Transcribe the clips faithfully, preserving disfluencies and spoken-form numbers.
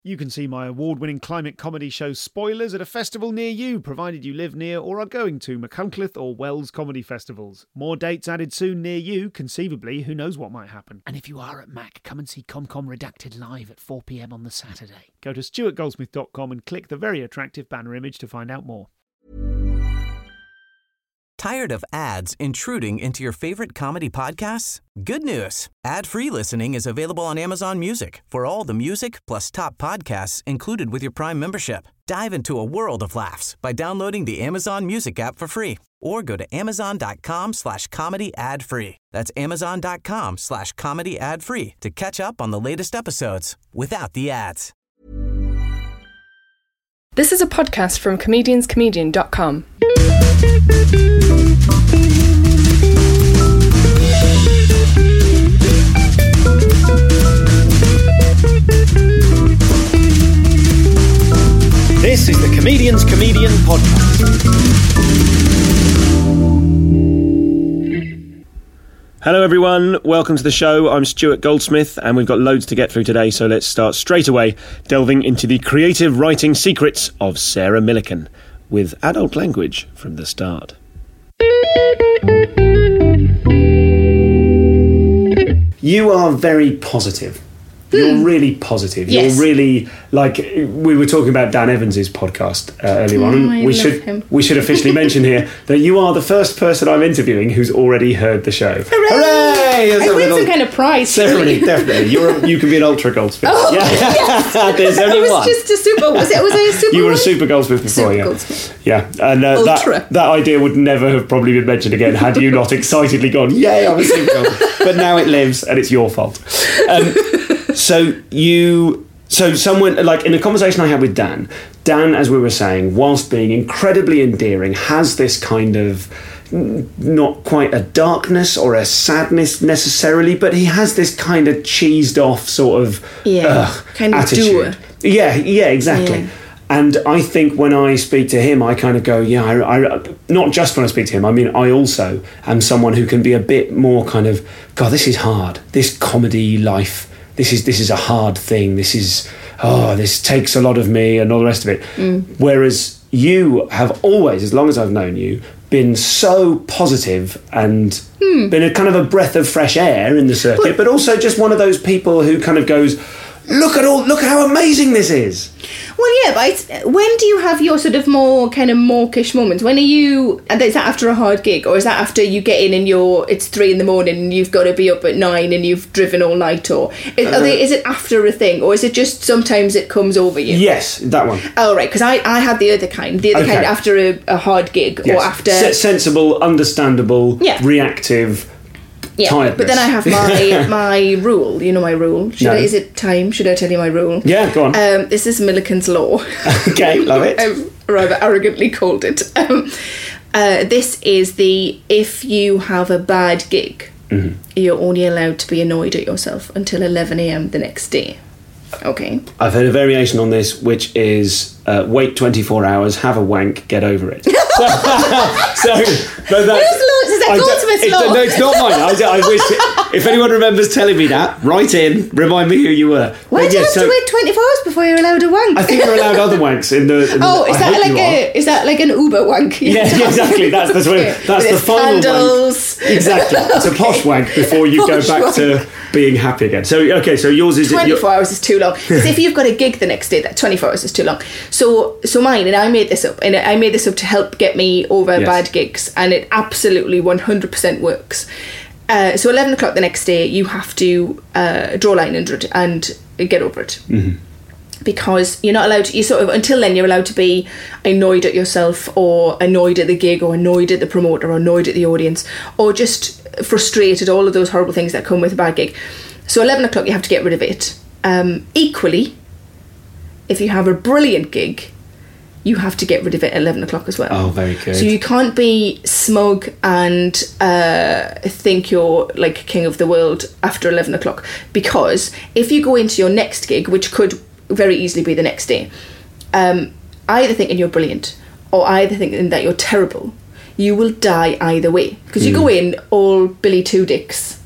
You can see my award-winning climate comedy show Spoilers at a festival near you, provided you live near or are going to Machynlleth or Wells comedy festivals. More dates added soon near you, conceivably, who knows what might happen. And if you are at Mac, come and see ComCom Redacted live at four p.m. on the Saturday. Go to stuart goldsmith dot com and click the very attractive banner image to find out more. Tired of ads intruding into your favorite comedy podcasts? Good news. Ad-free listening is available on Amazon Music for all the music plus top podcasts included with your Prime membership. Dive into a world of laughs by downloading the Amazon Music app for free or go to amazon.com slash comedy ad free. That's amazon.com slash comedy ad free to catch up on the latest episodes without the ads. This is a podcast from comedians comedian dot com. This is the Comedians Comedian Podcast. Hello everyone, welcome to the show. I'm Stuart Goldsmith and we've got loads to get through today, so let's start straight away delving into the creative writing secrets of Sarah Millican with adult language from the start. You are very positive. You're mm. really positive. Yes. You're really, like, we were talking about Dan Evans's podcast uh, earlier on. Mm, I we love should him. we should officially mention here that you are the first person I'm interviewing who's already heard the show. Hooray! Hooray! I win some kind of prize. Ceremony, definitely. You're a, you can be an ultra goldsmith. Oh, yeah. yes. There's only I was one. just a super. Was it? Was I a super? You were a one? super goldsmith before, Super yeah. goldsmith. Yeah, and uh, Ultra. that that idea would never have probably been mentioned again had you not excitedly gone, "Yay, I'm a super goldsmith!" But now it lives, and it's your fault. Um, so you, so someone like in a conversation I had with Dan, Dan, as we were saying, whilst being incredibly endearing, has this kind of not quite a darkness or a sadness necessarily, but he has this kind of cheesed off sort of Yeah, ugh, kind of attitude. doer. Yeah, yeah, exactly. Yeah. And I think when I speak to him, I kind of go, yeah, I, I, not just when I speak to him, I mean, I also am someone who can be a bit more kind of, God, this is hard. This comedy life, this is this is a hard thing. This is, oh, this takes a lot of me and all the rest of it. Mm. Whereas you have always, as long as I've known you, been so positive and Hmm. been a kind of a breath of fresh air in the circuit, but, but also just one of those people who kind of goes, look at all, look at how amazing this is. Well, yeah, but it's, when do you have your sort of more kind of mawkish moments? When are you, and is that after a hard gig, or is that after you get in and you're, it's three in the morning and you've got to be up at nine and you've driven all night, or is, Uh, are they, is it after a thing, or is it just sometimes it comes over you? Yes, that one. Oh, right, because I, I had the other kind, the other Okay. kind after a, a hard gig, Yes. or after... Se- sensible, understandable, Yeah. reactive, Yeah, tiredness. but then I have my my rule. You know my rule. Should No. I, is it time? Should I tell you my rule? Yeah, go on. Um, this is Millican's law. Okay, love it. I've rather arrogantly called it. Um, uh, this is the if you have a bad gig, Mm-hmm. you're only allowed to be annoyed at yourself until eleven a.m. the next day. Okay. I've heard a variation on this, which is uh, wait twenty-four hours, have a wank, get over it. so, so but that's, Whose law? Is that I don't- Goldsmith's it- law? No, it's not mine. I, I wish if anyone remembers telling me that, write in, remind me who you were. Why But do you yeah, have so to wait twenty-four hours before you're allowed a wank? I think you're allowed other wanks in the. In Oh, the, is I that hope like you are. a is that like an Uber wank? Yeah, exactly. That's that's, what, that's With the its final candles. wank. Exactly. It's a posh wank before you go Posh back wank. to being happy again. So okay, so yours is twenty-four hours is too long. Because if you've got a gig the next day, that twenty-four hours is too long. So, so mine, and I made this up, and I made this up to help get me over Yes. bad gigs, and it absolutely one hundred percent works. Uh, so, eleven o'clock the next day, you have to uh, draw a line under it and get over it. Mm-hmm. Because you're not allowed to, you sort of, until then, you're allowed to be annoyed at yourself, or annoyed at the gig, or annoyed at the promoter, or annoyed at the audience, or just frustrated, all of those horrible things that come with a bad gig. So eleven o'clock you have to get rid of it. Um, equally, if you have a brilliant gig, you have to get rid of it at eleven o'clock as well. Oh, very good. So you can't be smug and uh, think you're like king of the world after eleven o'clock, because if you go into your next gig, which could very easily be the next day, um, either thinking you're brilliant or either thinking that you're terrible, you will die either way, because you Mm. go in all Billy Two Dicks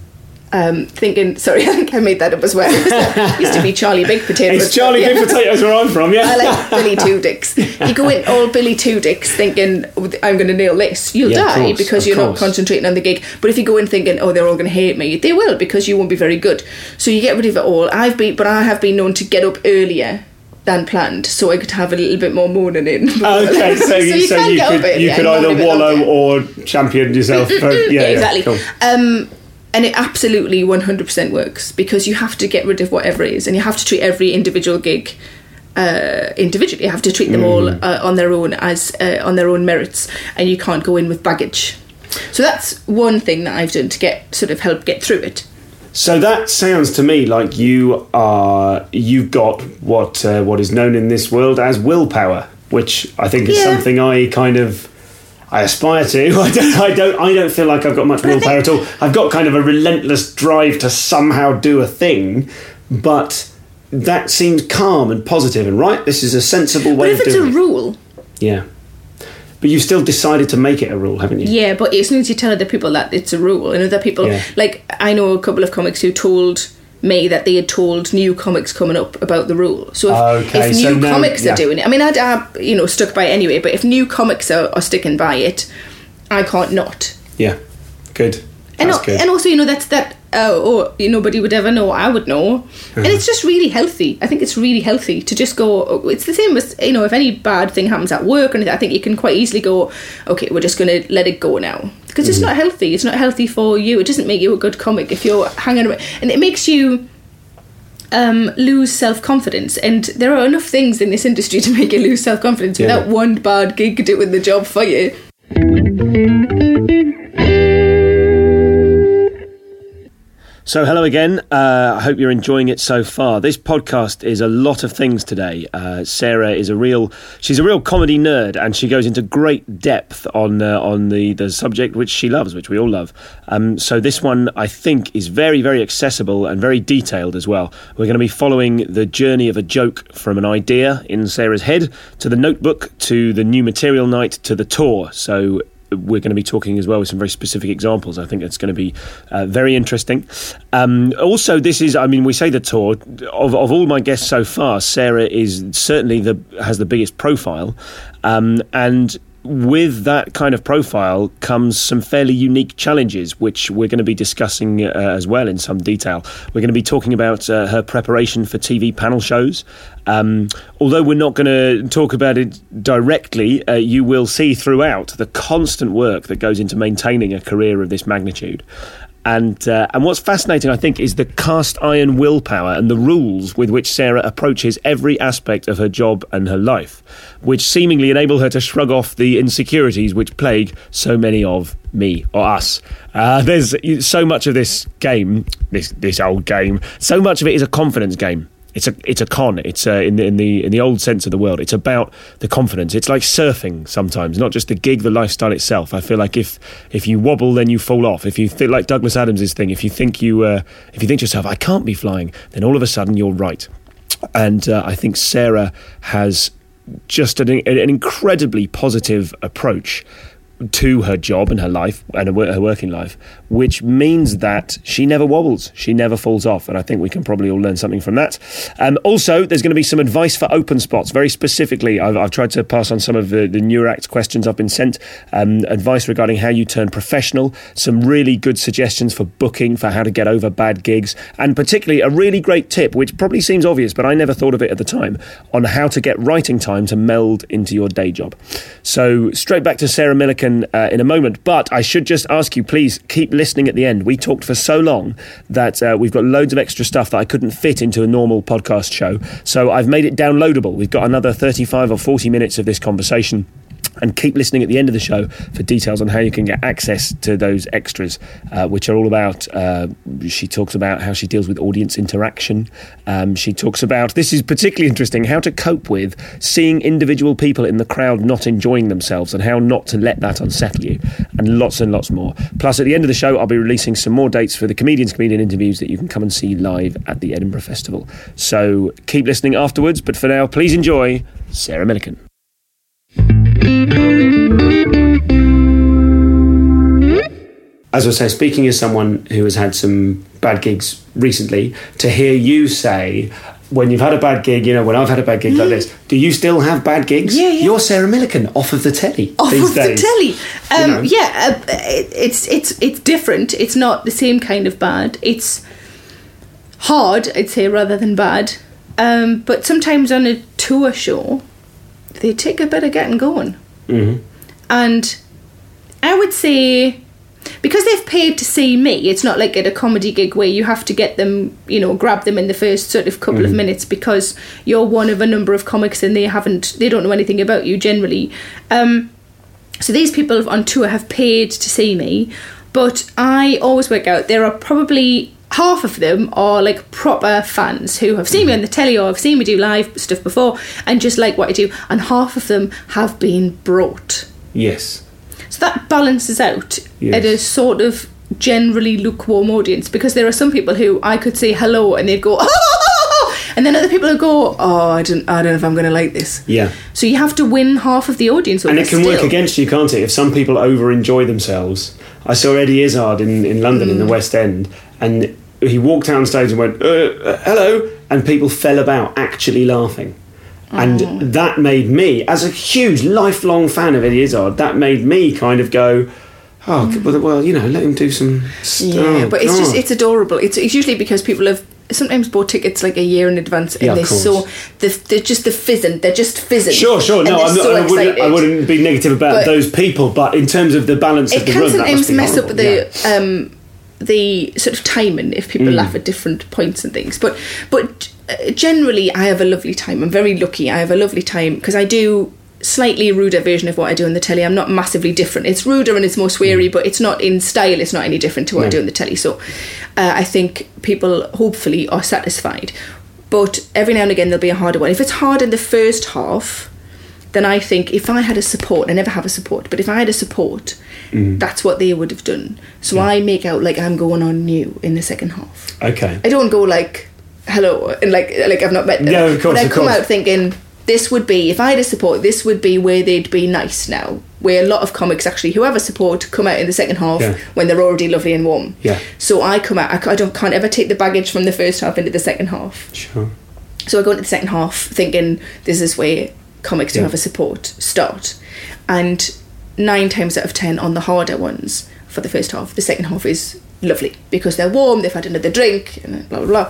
Um, thinking, sorry, I think I made that up as well. It used to be Charlie Big Potatoes. It's Charlie yeah. Big Potatoes where I'm from, yeah. I like Billy Two Dicks. You go in all Billy Two Dicks thinking, oh, I'm going to nail this. You'll Yeah, of die course, because of you're course. not concentrating on the gig. But if you go in thinking, oh, they're all going to hate me, they will, because you won't be very good. So you get rid of it all. I've been, but I have been known to get up earlier than planned, so I could have a little bit more moaning in. Okay, so, so you, you, so can you get could, up earlier you could and moan either a bit wallow longer. or champion yourself. For, yeah, yeah, yeah, exactly. cool. Um, and it absolutely one hundred percent works, because you have to get rid of whatever it is, and you have to treat every individual gig uh, individually. You have to treat them all uh, on their own as uh, on their own merits, and you can't go in with baggage. So that's one thing that I've done to get sort of help get through it. So that sounds to me like you are you've got what uh, what is known in this world as willpower, which I think is Yeah. something I kind of I aspire to. I don't I don't I don't feel like I've got much But I willpower think- at all. I've got kind of a relentless drive to somehow do a thing, but that seems calm and positive and right. This is a sensible But way if of it's a doing it. rule, Yeah. But you've still decided to make it a rule, haven't you? yeah, but as soon as you tell other people that it's a rule, and other people, Yeah. like, I know a couple of comics who told me that they had told new comics coming up about the rule. So if, Okay, if so new now- comics yeah. are doing it, I mean, I'd, uh, you know, stuck by it anyway, but if new comics are, are sticking by it, I can't not. Yeah. Good. And, That's al- good. and also, you know, that's that, uh, oh, nobody would ever know, I would know. Uh-huh. And it's just really healthy. I think it's really healthy to just go, oh, it's the same as, you know, if any bad thing happens at work or anything, I think you can quite easily go, okay, we're just going to let it go now. Because it's Mm-hmm. not healthy. It's not healthy for you. It doesn't make you a good comic if you're hanging around. And it makes you um, lose self-confidence. And there are enough things in this industry to make you lose self-confidence Yeah. without one bad gig doing the job for you. So hello again. Uh, I hope you're enjoying it so far. This podcast is a lot of things today. Uh, Sarah is a real, she's a real comedy nerd, and she goes into great depth on uh, on the, the subject which she loves, which we all love. Um, so this one, I think, is very, very accessible and very detailed as well. We're going to be following the journey of a joke from an idea in Sarah's head to the notebook, to the new material night, to the tour. So we're going to be talking as well with some very specific examples. I think it's going to be uh, very interesting. Um, also, this is, I mean, we say the tour, of, of all my guests so far, Sarah is certainly the has the biggest profile. Um, and with that kind of profile comes some fairly unique challenges, which we're going to be discussing uh, as well in some detail. We're going to be talking about uh, her preparation for T V panel shows. Um, although we're not going to talk about it directly, uh, you will see throughout the constant work that goes into maintaining a career of this magnitude. And uh, and what's fascinating, I think, is the cast iron willpower and the rules with which Sarah approaches every aspect of her job and her life, which seemingly enable her to shrug off the insecurities which plague so many of me or us. Uh, there's so much of this game, this this old game, so much of it is a confidence game. It's a it's a con. It's uh, in the in the in the old sense of the world. It's about the confidence. It's like surfing sometimes, not just the gig, the lifestyle itself. I feel like if if you wobble, then you fall off. If you think like Douglas Adams' thing, if you think you uh, if you think to yourself, I can't be flying, then all of a sudden you're right. And uh, I think Sarah has just an, an incredibly positive approach to her job and her life and her, her working life, which means that she never wobbles, she never falls off, and I think we can probably all learn something from that. Um, also, there's going to be some advice for open spots. Very specifically, I've, I've tried to pass on some of the, the newer act questions I've been sent, um, advice regarding how you turn professional, some really good suggestions for booking, for how to get over bad gigs, and particularly a really great tip, which probably seems obvious, but I never thought of it at the time, on how to get writing time to meld into your day job. So straight back to Sarah Millican Uh, in a moment, but I should just ask you, please keep listening at the end. We talked for so long that uh, we've got loads of extra stuff that I couldn't fit into a normal podcast show, so I've made it downloadable. We've got another thirty-five or forty minutes of this conversation, and keep listening at the end of the show for details on how you can get access to those extras, uh, which are all about, uh, she talks about how she deals with audience interaction. Um, she talks about, this is particularly interesting, how to cope with seeing individual people in the crowd not enjoying themselves and how not to let that unsettle you, and lots and lots more. Plus, at the end of the show, I'll be releasing some more dates for the Comedians Comedian interviews that you can come and see live at the Edinburgh Festival. So keep listening afterwards, but for now, please enjoy Sarah Millican. as I say, speaking as someone who has had some bad gigs recently, to hear you say, when you've had a bad gig, you know, when I've had a bad gig mm. like this, do you still have bad gigs? Yeah, yeah. You're Sarah Millican off of the telly off these of days. the telly. Um, you know? Yeah, uh, it, it's it's it's different. It's not the same kind of bad. It's hard, I'd say, rather than bad. Um, but sometimes on a tour show, they take a bit of getting going. Mm-hmm. And I would say, because they've paid to see me, it's not like at a comedy gig where you have to get them, you know, grab them in the first sort of couple mm. of minutes because you're one of a number of comics and they haven't, they don't know anything about you generally. Um, so these people on tour have paid to see me, but I always work out there are probably half of them are like proper fans who have seen me on the telly or have seen me do live stuff before and just like what I do, and half of them have been brought. Yes. So that balances out yes. at a sort of generally lukewarm audience, because there are some people who I could say hello and they'd go, oh! And then other people who go, oh, I don't, I don't know if I'm going to like this. Yeah. So you have to win half of the audience. And it can still. work against you, can't it? If some people over enjoy themselves. I saw Eddie Izzard in, in London mm. in the West End, and he walked down stage and went, uh, uh, hello, and people fell about actually laughing. And oh. that made me, as a huge lifelong fan of Eddie Izzard, that made me kind of go, oh, mm. well, you know, let him do some stuff. Yeah, but it's God. just, it's adorable. It's, it's usually because people have sometimes bought tickets like a year in advance, and yeah, they're so, they're, they're just the fizzing, they're just fizzing. Sure, sure, no, I'm not, so I, wouldn't, I wouldn't be negative about but those people, but in terms of the balance of the room, that must be It can sometimes mess horrible. up the... Yeah. Um, the sort of timing if people mm. laugh at different points and things, but but uh, generally I have a lovely time. I'm very lucky. I have a lovely time because I do slightly ruder version of what I do on the telly. I'm not massively different. It's ruder and it's more sweary, mm. but it's not in style. It's not any different to what no. I do on the telly. So uh, I think people hopefully are satisfied. But every now and again there'll be a harder one. If it's hard in the first half, then I think if I had a support, I never have a support, but if I had a support, mm. that's what they would have done. So yeah. I make out like I'm going on new in the second half. Okay. I don't go like, hello, and like like I've not met them. Yeah, of course, But I of come course. out thinking, this would be, if I had a support, this would be where they'd be nice now. Where a lot of comics actually, who have a support, come out in the second half yeah. when they're already lovely and warm. Yeah. So I come out, I, I don't, can't ever take the baggage from the first half into the second half. Sure. So I go into the second half thinking, this is where comics who yeah. have a support start, and nine times out of ten on the harder ones for the first half, the second half is lovely because they're warm, they've had another drink, and blah blah blah.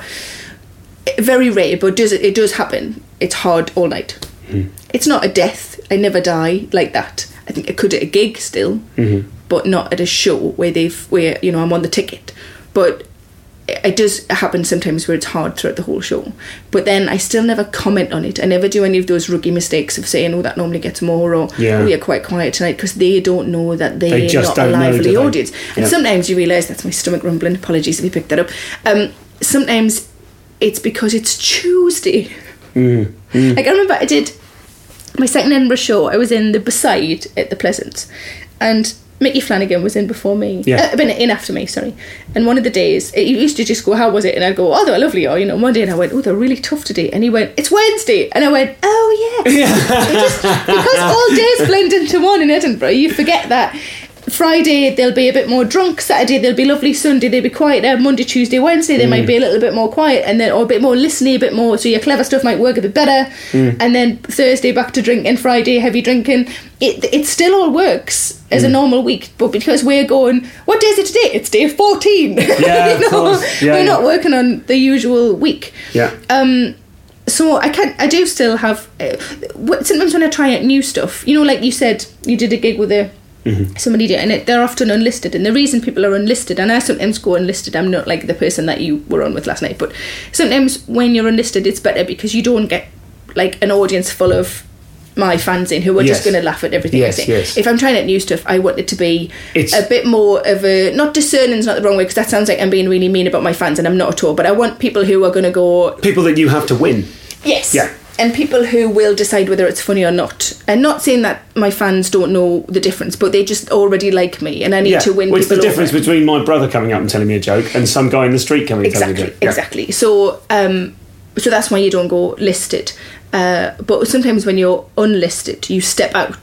Very rare, but does it, it does happen. It's hard all night. Mm. It's not a death. I never die like that. I think I could at a gig still, mm-hmm. but not at a show where they've where you know I'm on the ticket. But it does happen sometimes where it's hard throughout the whole show, but then I still never comment on it. I never do any of those rookie mistakes of saying, oh, that normally gets more, or yeah. oh, you're quite quiet tonight, because they don't know that they're they just not a lively know, audience. And yeah. sometimes you realise, that's my stomach rumbling, apologies if you picked that up, um, sometimes it's because it's Tuesday. Mm. Mm. Like I remember I did my second Edinburgh show, I was in the Beside at the Pleasance, and Mickey Flanagan was in before me. Yeah. Uh, been in after me, sorry. And one of the days, it used to just go, how was it? And I'd go, oh, they were lovely. Or, you know, one day, and I went, oh, they're really tough today. And he went, it's Wednesday. And I went, oh, yes. Yeah. It just, because all days blend into one in Edinburgh, you forget that. Friday, they'll be a bit more drunk. Saturday, they'll be lovely. Sunday, they'll be quieter. Monday, Tuesday, Wednesday, they mm. might be a little bit more quiet, and then or a bit more listening, a bit more, so your clever stuff might work a bit better. Mm. And then Thursday, back to drinking. Friday, heavy drinking. It it still all works as mm. a normal week, but because we're going, what day is it today? It's day fourteen. Yeah, you know? of course. Yeah, we're yeah. not working on the usual week. Yeah. Um. So I can I do still have uh, sometimes when I try out new stuff, you know, like you said, you did a gig with a. Mm-hmm. Somebody did, and it, they're often unlisted, and the reason people are unlisted, and I sometimes go unlisted, I'm not like the person that you were on with last night, but sometimes when you're unlisted it's better because you don't get like an audience full of my fans in who are yes. just going to laugh at everything yes, I say. Yes. If I'm trying out new stuff, I want it to be it's, a bit more of a, not discerning is not the wrong way, because that sounds like I'm being really mean about my fans, and I'm not at all, but I want people who are going to go, people that you have to win. Yes. Yeah. And people who will decide whether it's funny or not. And not saying that my fans don't know the difference, but they just already like me, and I need yeah. to win What's people the difference over. between my brother coming up and telling me a joke and some guy in the street coming exactly, and telling me a joke? Yeah. Exactly. So, um, so that's why you don't go listed. Uh, but sometimes when you're unlisted, you step out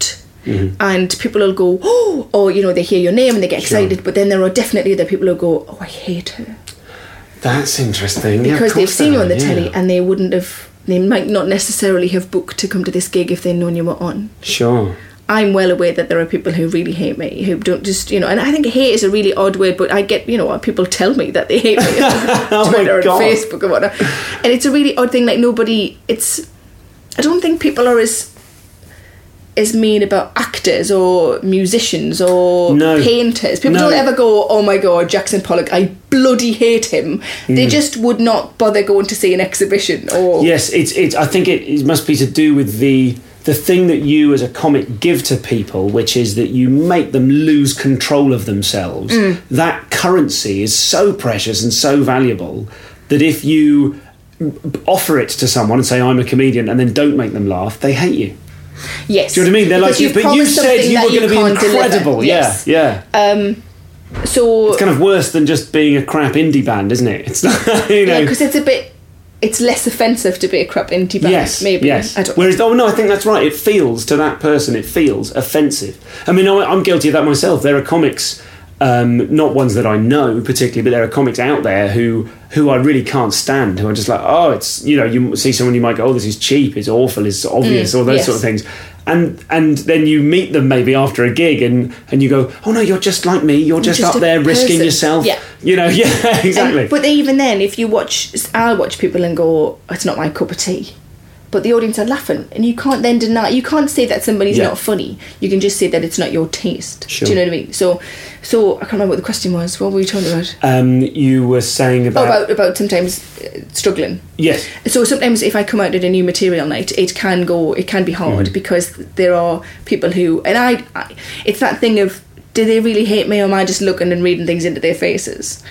Mm-hmm. And people will go, oh, or, you know, they hear your name and they get excited. Sure. But then there are definitely other people who go, oh, I hate her. That's interesting. Because yeah, they've seen you on the yeah. telly and they wouldn't have, they might not necessarily have booked to come to this gig if they'd known you were on. Sure. I'm well aware that there are people who really hate me, who don't just, you know, and I think hate is a really odd word, but I get, you know, people tell me that they hate me on oh Twitter and God. Facebook and whatnot. And it's a really odd thing, like nobody, it's, I don't think people are as as mean about actors or musicians or no. painters. People no. don't ever go, oh my God, Jackson Pollock, I bloody hate him. Mm. They just would not bother going to see an exhibition. Or Yes, it's, it's, I think it, it must be to do with the... the thing that you as a comic give to people, which is that you make them lose control of themselves. Mm. That currency is so precious and so valuable that if you offer it to someone and say, I'm a comedian, and then don't make them laugh, they hate you. Yes. Do you know what I mean? They're like, you've but you said you were going to be incredible. Yes. Yeah, yeah. Um, so it's kind of worse than just being a crap indie band, isn't it? It's not, you know. Yeah, because it's a bit... it's less offensive to be a crap indie band, yes, maybe. Yes, I don't Whereas, oh no, I think that's right. It feels, to that person, it feels offensive. I mean, I'm guilty of that myself. There are comics, um, not ones that I know particularly, but there are comics out there who who I really can't stand, who are just like, oh, it's, you know, you see someone, you might go, oh, this is cheap, it's awful, it's obvious, mm, all those yes. sort of things. And and then you meet them maybe after a gig and, and you go, oh no, you're just like me, you're just, just up there risking person. yourself. Yeah. You know, yeah, exactly. And, but even then, if you watch, I'll watch people and go, it's not my cup of tea. But the audience are laughing, and you can't then deny, you can't say that somebody's Yeah. not funny. You can just say that it's not your taste. Sure. Do you know what I mean? So, so I can't remember what the question was. What were we talking about? Um, you were saying about... Oh, about, about sometimes uh, struggling. Yes. So sometimes if I come out at a new material night, it can go, it can be hard Mm-hmm. because there are people who, and I, I, it's that thing of, do they really hate me or am I just looking and reading things into their faces?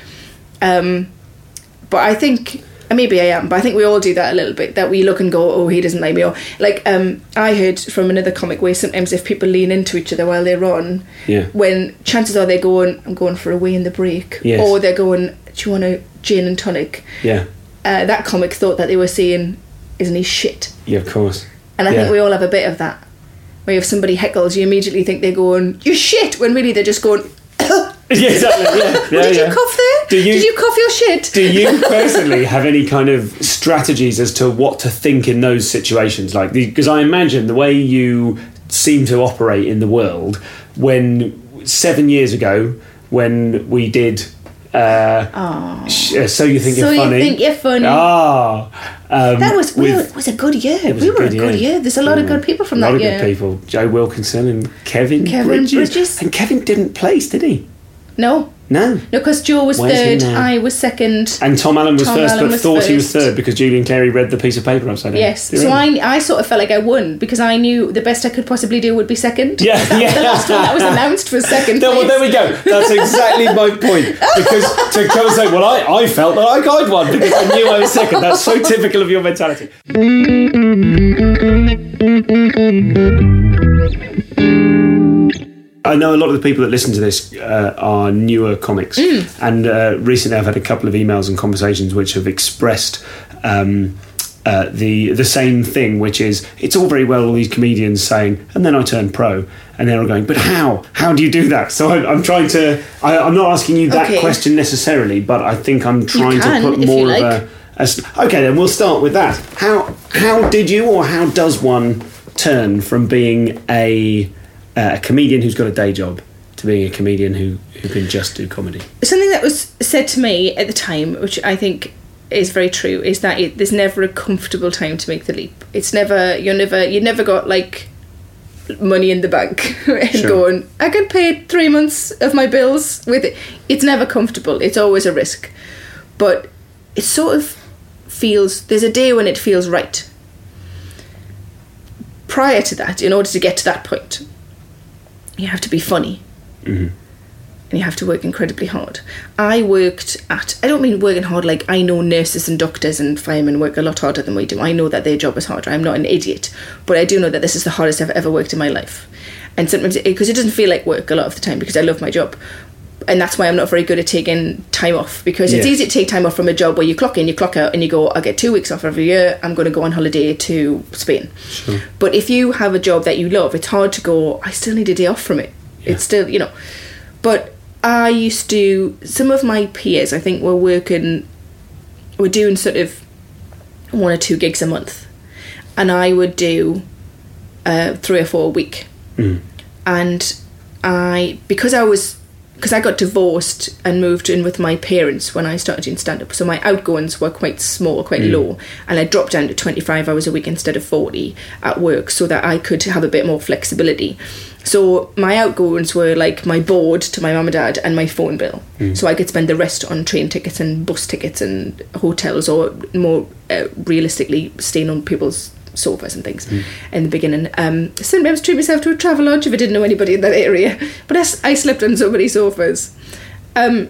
Um, but I think... Maybe I am, but I think we all do that a little bit, that we look and go, oh, he doesn't like me. Or like um, I heard from another comic where sometimes if people lean into each other while they're on, Yeah. when chances are they're going, I'm going for a wee in the break. Yes. Or they're going, do you want a gin and tonic? Yeah. Uh, that comic thought that they were saying, isn't he shit? Yeah, of course. And I Yeah. think we all have a bit of that. Where if somebody heckles, you immediately think they're going, you're shit, when really they're just going, Yeah, exactly. Yeah, yeah, did yeah. you cough there? Do you- Did you cough your shit? Do you personally have any kind of strategies as to what to think in those situations? Like, because I imagine the way you seem to operate in the world, when seven years ago, when we did uh, sh- uh, So You Think So You're You Funny. Think You're Funny. Ah. Um, That was we with- were, was a good year. was We a were good a good year. year. There's a lot of Mm. good people from a lot that of year. good people. Joe Wilkinson and Kevin, Kevin Bridges. Bridges. And Kevin didn't place, did he? No, No. no, because Joe was Where's he third, now? I was second. And Tom Allen was Tom first, Allen but was thought he was first. third because Julian Clary read the piece of paper upside down. Yes, Do you so remember? I, I sort of felt like I won because I knew the best I could possibly do would be second. Yeah, that yeah. was the last one that was announced was second. No, well, place. there we go. That's exactly my point. Because to come and say, well, I, I felt that I got one because I knew I was second. That's so typical of your mentality. I know a lot of the people that listen to this uh, are newer comics, Mm. and uh, recently I've had a couple of emails and conversations which have expressed um, uh, the the same thing, which is it's all very well all these comedians saying, and then I turned pro, and they're all going, but how? How do you do that? So I, I'm trying to. I, I'm not asking you that Okay. question necessarily, but I think I'm trying can, to put if more you of like. a, a. s- Okay, then we'll start with that. How how did you, or how does one turn from being a a comedian who's got a day job to being a comedian who, who can just do comedy? Something that was said to me at the time, which I think is very true, is that it, there's never a comfortable time to make the leap. It's never, you're never, you never got like money in the bank and Sure. going, I can pay three months of my bills with it. It's never comfortable. It's always a risk. But it sort of feels, there's a day when it feels right. Prior to that, in order to get to that point, you have to be funny. Mm-hmm. And you have to work incredibly hard. I worked at, I don't mean working hard like I know nurses and doctors and firemen work a lot harder than we do. I know that their job is harder. I'm not an idiot. But I do know that this is the hardest I've ever worked in my life. And sometimes, because it, it doesn't feel like work a lot of the time because I love my job. and that's why I'm not very good at taking time off, because it's Yeah. easy to take time off from a job where you clock in, you clock out, and you go, I get two weeks off every year, I'm going to go on holiday to Spain. Sure. But if you have a job that you love, it's hard to go, I still need a day off from it. Yeah. It's still, you know. But I used to, some of my peers, I think, were working, were doing sort of one or two gigs a month. And I would do uh, three or four a week. Mm. And I, because I was, because I got divorced and moved in with my parents when I started doing stand-up, so my outgoings were quite small, quite Mm. low, and I dropped down to twenty-five hours a week instead of forty at work so that I could have a bit more flexibility. So my outgoings were like my board to my mum and dad and my phone bill. Mm. So I could spend the rest on train tickets and bus tickets and hotels, or more uh, realistically staying on people's sofas and things mm. in the beginning. Um, sometimes treat myself to a travel lodge if I didn't know anybody in that area, but I, I slept on so many sofas. Um,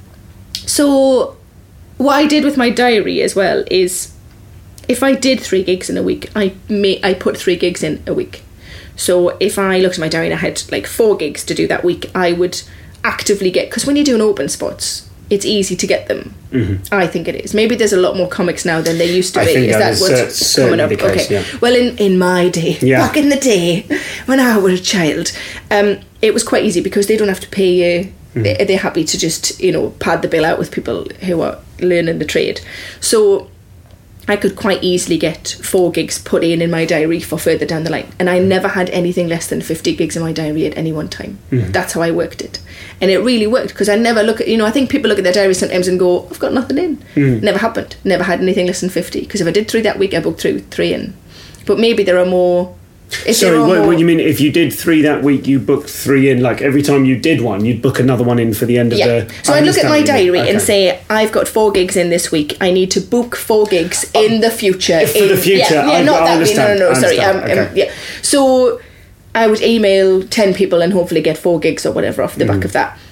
so what I did with my diary as well is, if I did three gigs in a week, I may I put three gigs in a week. So if I looked at my diary and I had like four gigs to do that week, I would actively get, because when you're doing open spots, it's easy to get them. Mm-hmm. I think it is. Maybe there's a lot more comics now than there used to I be. think is that that is what's cer- coming up? certainly the case, okay. yeah. Well, in, in my day, Yeah. back in the day when I was a child, um, it was quite easy because they don't have to pay you. Mm-hmm. They, they're happy to just, you know, pad the bill out with people who are learning the trade. So I could quite easily get four gigs put in in my diary for further down the line, and I never had anything less than fifty gigs in my diary at any one time. Mm. That's how I worked it, and it really worked, because I never look at, you know, I think people look at their diary sometimes and go, I've got nothing in. Mm. Never happened. Never had anything less than fifty, because if I did three that week, I booked three, three in. But maybe there are more. If Sorry, there are what, more, what you mean? If you did three that week, you booked three in. Like every time you did one, you'd book another one in for the end of yeah. the. So I look at my diary okay. and say, I've got four gigs in this week. I need to book four gigs Oh, in the future. for in, the future, yeah, yeah I- not I that. way, No, understand, no, no. I Sorry. Um, understand, um, okay. yeah. So I would email ten people and hopefully get four gigs or whatever off the Mm. back of that.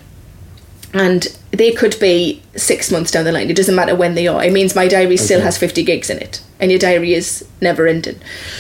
And they could be six months down the line. It doesn't matter when they are. It means my diary still Okay. has fifty gigs in it, and your diary is never ending.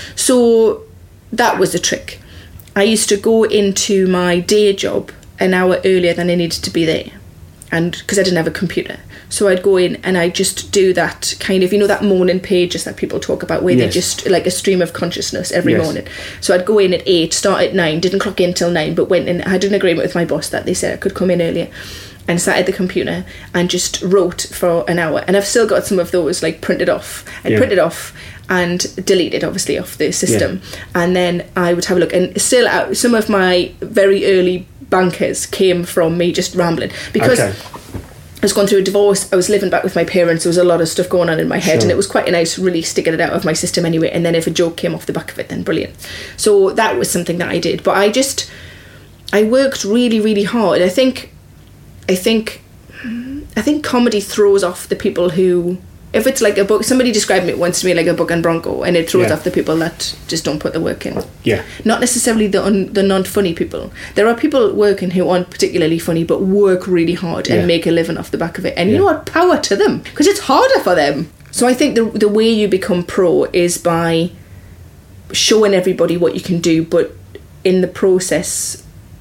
So that was the trick. I used to go into my day job an hour earlier than I needed to be there, and because I didn't have a computer, so I'd go in and I'd just do that kind of, you know, that morning pages that people talk about, where Yes. they just like a stream of consciousness every Yes. morning. So I'd go in at eight, start at nine, didn't clock in till nine, but went in. I had an agreement with my boss that they said I could come in earlier, and sat at the computer and just wrote for an hour. And I've still got some of those like printed off. I'd Yeah. print it off and deleted obviously off the system, and then I would have a look. And still, out some of my very early bankers came from me just rambling, because Okay. I was going through a divorce, I was living back with my parents, there was a lot of stuff going on in my head, Sure. and it was quite a nice release to get it out of my system anyway. And then if a joke came off the back of it, then brilliant. So that was something that I did. But I just I worked really really hard. I think I think I think comedy throws off the people who, if it's like a book, somebody described it once to me like a book and bronco, and it throws Yeah. off the people that just don't put the work in. Yeah. Not necessarily the un, the non-funny people. There are people working who aren't particularly funny but work really hard and Yeah. make a living off the back of it. And you Yeah. know what? Power to them, because it's harder for them. So I think the the way you become pro is by showing everybody what you can do, but in the process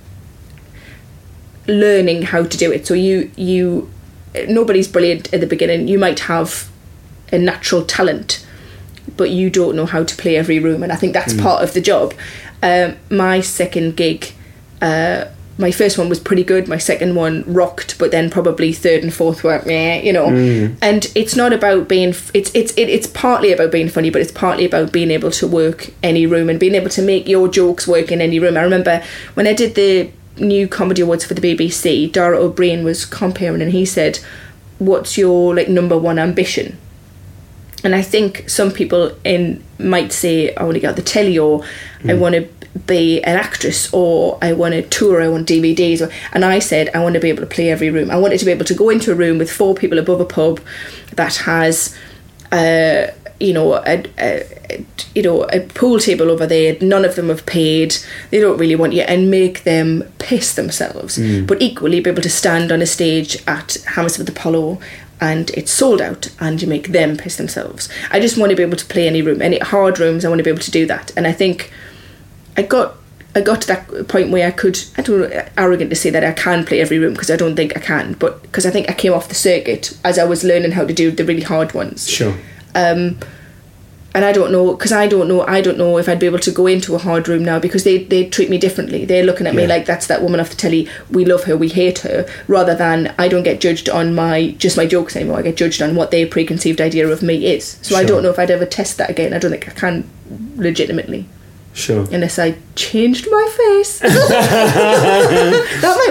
learning how to do it. So you you nobody's brilliant at the beginning. You might have a natural talent, but you don't know how to play every room, and I think that's mm. part of the job. Um, my second gig, uh, my first one was pretty good, my second one rocked, but then probably third and fourth were meh, you know. Mm. And it's not about being it's it's it, it's partly about being funny, but it's partly about being able to work any room and being able to make your jokes work in any room. I remember when I did the new comedy awards for the B B C, Dara O'Brien was comparing, and he said, what's your like number one ambition? And I think some people in might say, I want to get out the telly, or mm. I want to be an actress, or I want to tour, I want D V Ds, or, and I said I want to be able to play every room. I wanted to be able to go into a room with four people above a pub that has uh you know a, a, a you know a pool table over there, none of them have paid, they don't really want you, and make them piss themselves, mm. but equally be able to stand on a stage at Hammersmith Apollo and it's sold out and you make them piss themselves. I just want to be able to play any room, any hard rooms. I want to be able to do that. And I think I got I got to that point where I could, I don't know, arrogant to say that I can play every room, because I don't think I can, but because I think I came off the circuit as I was learning how to do the really hard ones. Sure. Um, and I don't know, because I don't know, I don't know if I'd be able to go into a hard room now, because they, they treat me differently. They're looking at Yeah. me like, that's that woman off the telly, we love her, we hate her, rather than I don't get judged on my just my jokes anymore. I get judged on what their preconceived idea of me is. So I Sure. don't know if I'd ever test that again. I don't think I can legitimately. Sure. Unless I changed my face. That might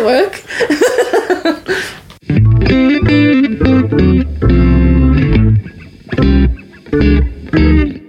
work.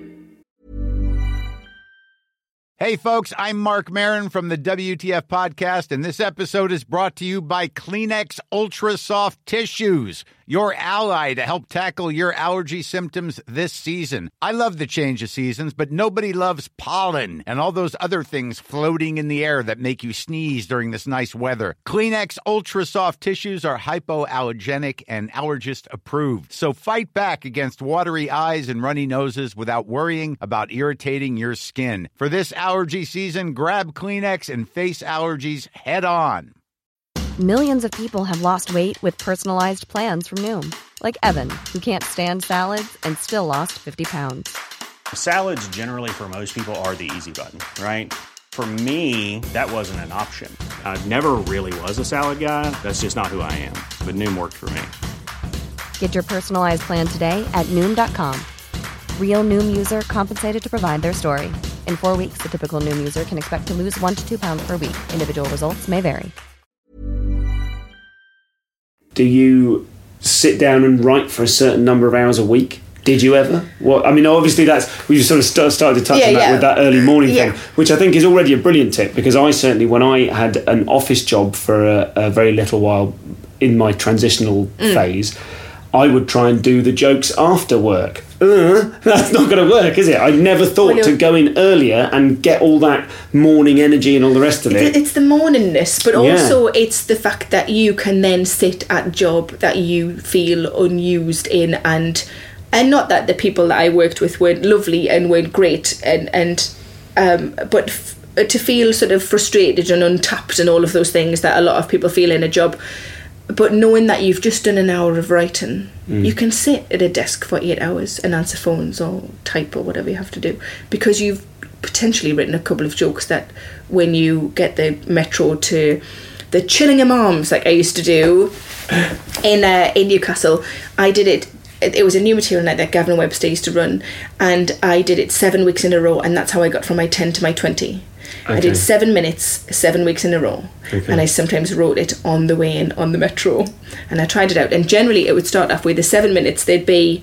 Hey folks, I'm Mark Maron from the W T F Podcast, and this episode is brought to you by Kleenex Ultra Soft Tissues, your ally to help tackle your allergy symptoms this season. I love the change of seasons, but nobody loves pollen and all those other things floating in the air that make you sneeze during this nice weather. Kleenex Ultra Soft Tissues are hypoallergenic and allergist approved, so fight back against watery eyes and runny noses without worrying about irritating your skin. For this allergy season, grab Kleenex and face allergies head on. Millions of people have lost weight with personalized plans from Noom. Like Evan, who can't stand salads and still lost fifty pounds. Salads generally for most people are the easy button, right? For me, that wasn't an option. I never really was a salad guy. That's just not who I am. But Noom worked for me. Get your personalized plan today at Noom dot com. Real Noom user compensated to provide their story. In four weeks, the typical Noom user can expect to lose one to two pounds per week. Individual results may vary. Do you sit down and write for a certain number of hours a week? Did you ever? Well, I mean, obviously that's we sort of st- started to touch Yeah, on that yeah. with that early morning Yeah. thing, which I think is already a brilliant tip, because I certainly, when I had an office job for a, a very little while in my transitional Mm. phase, I would try and do the jokes after work. Uh, that's not going to work, is it? I never thought Well, to go in earlier and get all that morning energy and all the rest of it. It's the morningness, but Yeah. also it's the fact that you can then sit at a job that you feel unused in, and and not that the people that I worked with weren't lovely and weren't great, and and um, but f- to feel sort of frustrated and untapped and all of those things that a lot of people feel in a job. But knowing that you've just done an hour of writing, Mm. you can sit at a desk for eight hours and answer phones or type or whatever you have to do, because you've potentially written a couple of jokes that when you get the metro to the Chillingham Arms, like I used to do in uh, in Newcastle, I did it. It it was a new material night that Gavin Webster used to run, and I did it seven weeks in a row, and that's how I got from my ten to my twenty. I Okay. did seven minutes, seven weeks in a row. Okay. And I sometimes wrote it on the way in on the metro. And I tried it out. And generally it would start off with the seven minutes. There'd be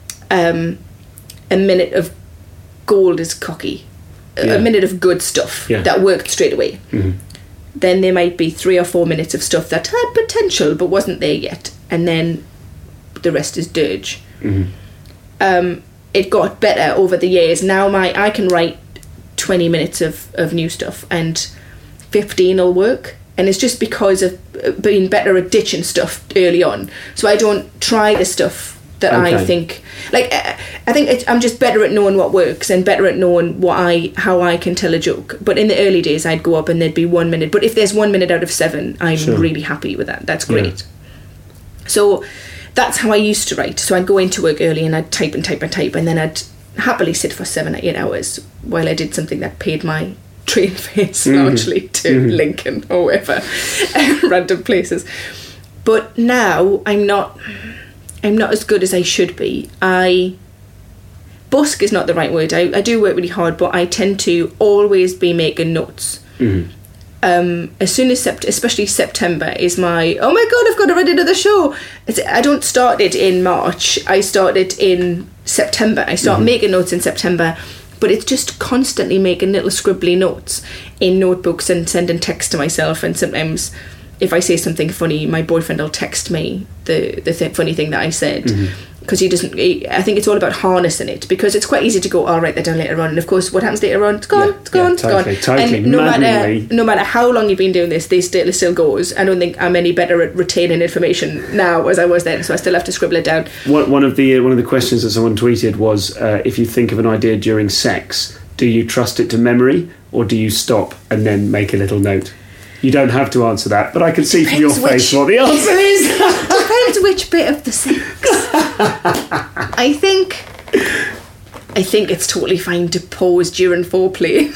um, a minute of gold is cocky. A- Yeah. A minute of good stuff Yeah. that worked straight away. Mhm. Then there might be three or four minutes of stuff that had potential but wasn't there yet. And then the rest is dirge. Mhm. Um, it got better over the years. Now my I can write twenty minutes of, of new stuff, and fifteen will work, and it's just because of being better at ditching stuff early on. So I don't try the stuff that I Okay. think like uh, I think it, I'm just better at knowing what works and better at knowing what I how I can tell a joke. But in the early days I'd go up and there'd be one minute, but if there's one minute out of seven, I'm Sure. really happy with that. That's great. Yeah. So that's how I used to write. So I'd go into work early and I'd type and type and type, and then I'd happily sit for seven or eight hours while I did something that paid my train fares largely to Lincoln or wherever, random places. But now I'm not I'm not as good as I should be. I busk is not the right word. I, I do work really hard, but I tend to always be making notes. Mhm. Um, as soon as sept- especially September is my oh my god, I've got to write another show. It's, I don't start it in March. I start it in September. I start making notes in September, but it's just constantly making little scribbly notes in notebooks and sending text to myself. And sometimes if I say something funny, my boyfriend will text me the the th- funny thing that I said, because he doesn't he, I think it's all about harnessing it, because it's quite easy to go, I'll write that down later on, and of course what happens later on, it's gone, Yeah, it's gone, yeah, it's totally, gone. totally, And no matter manually. no matter how long you've been doing this, this still, it still goes. I don't think I'm any better at retaining information now as I was then, so I still have to scribble it down. One one of the one of the questions that someone tweeted was, uh, if you think of an idea during sex, Do you trust it to memory, or do you stop and then make a little note? You don't have to answer that, but I can see from your face what the answer is. Depends which bit of the sex. I think... I think it's totally fine to pause during foreplay.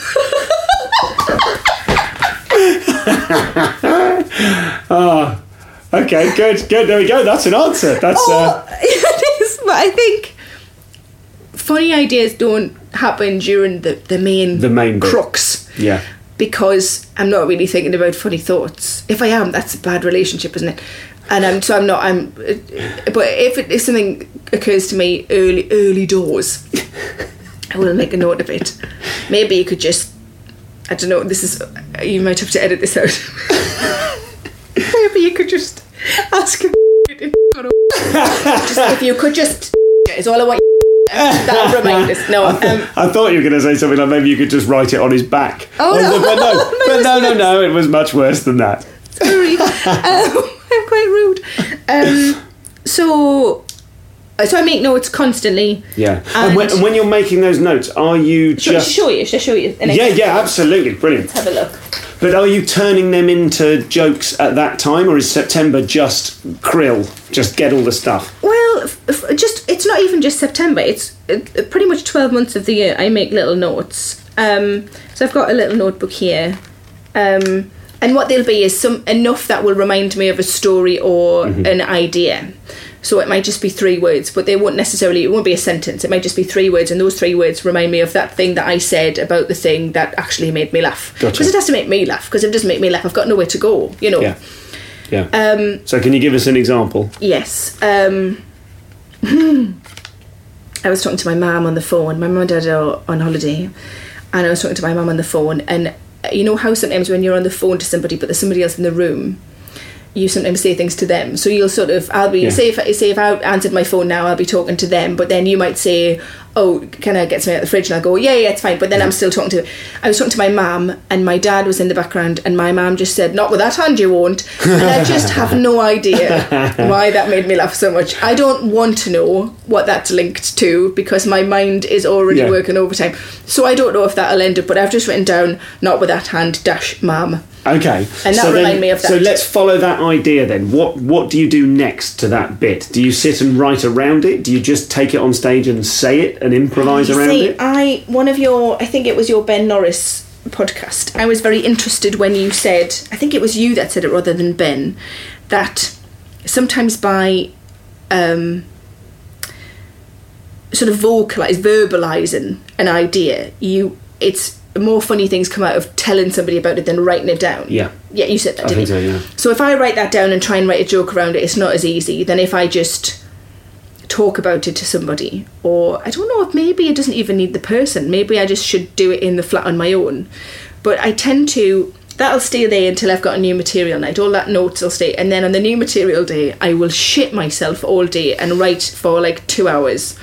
Oh, okay, good, good. There we go. That's an answer. That's. Oh, uh... it is, but I think funny ideas don't happen during the, the main the main bit. crux. Yeah. Because I'm not really thinking about funny thoughts. If I am, that's a bad relationship, isn't it? And I'm so I'm not. I'm. But if it, if something occurs to me early early doors, I will make a note of it. Maybe you could just. I don't know. This is. You might have to edit this out. Maybe you could just ask him. Just, if you could just. Is all I want. That'll remind us. No, I, th- um, I thought you were going to say something like maybe you could just write it on his back. Oh on no! The, but no, but no, no, no. It was much worse than that. Sorry, um, I'm quite rude. Um, so, so I make notes constantly. Yeah. And, And, when, and when you're making those notes, are you Shall I just? show you? Shall I show you? an Yeah, example? yeah, absolutely, brilliant. Let's have a look. But are you turning them into jokes at that time, or is September just krill? Just get all the stuff. Well, f- f- just it's not even just September. It's uh, pretty much twelve months of the year. I make little notes. Um, so I've got a little notebook here, um, and what they'll be is some enough that will remind me of a story or Mm-hmm. an idea. So it might just be three words, but they won't necessarily. It won't be a sentence. It might just be three words, and those three words remind me of that thing that I said about the thing that actually made me laugh. Gotcha. Because it has to make me laugh. Because if it doesn't make me laugh, I've got nowhere to go. You know. Yeah. Yeah. Um, so can you give us an example? Yes. Um, I was talking to my mum on the phone. My mum and dad are on holiday, and I was talking to my mum on the phone. And you know how sometimes when you're on the phone to somebody, but there's somebody else in the room, you sometimes say things to them. So you'll sort of, I'll be Yeah. say if say if I answered my phone now, I'll be talking to them. But then you might say, "Oh, can I get something out of the fridge?" And I'll go, "Yeah, yeah, it's fine." But then Yeah. I'm still talking to. I was talking to my mum, and my dad was in the background, and my mum just said, "Not with that hand, you won't." And I just have no idea why that made me laugh so much. I don't want to know what that's linked to because my mind is already Yeah. working overtime. So I don't know if that'll end up. But I've just written down, "Not with that hand dash mum." Okay. And that so remind then, me of that. So let's follow that idea then. What what do you do next to that bit? Do you sit and write around it? Do you just take it on stage and say it and improvise You around see, it? I one of your I think it was your Ben Norris podcast. I was very interested when you said, I think it was you that said it rather than Ben, that sometimes by um, sort of vocalize, verbalizing an idea, you it's more funny things come out of telling somebody about it than writing it down. Yeah. Yeah, you said that, I didn't think you? so, yeah. So if I write that down and try and write a joke around it, it's not as easy than if I just talk about it to somebody. Or I don't know if maybe it doesn't even need the person. Maybe I just should do it in the flat on my own. But I tend to, that'll stay there until I've got a new material night. All that notes will stay. And then on the new material day, I will shit myself all day and write for like two hours.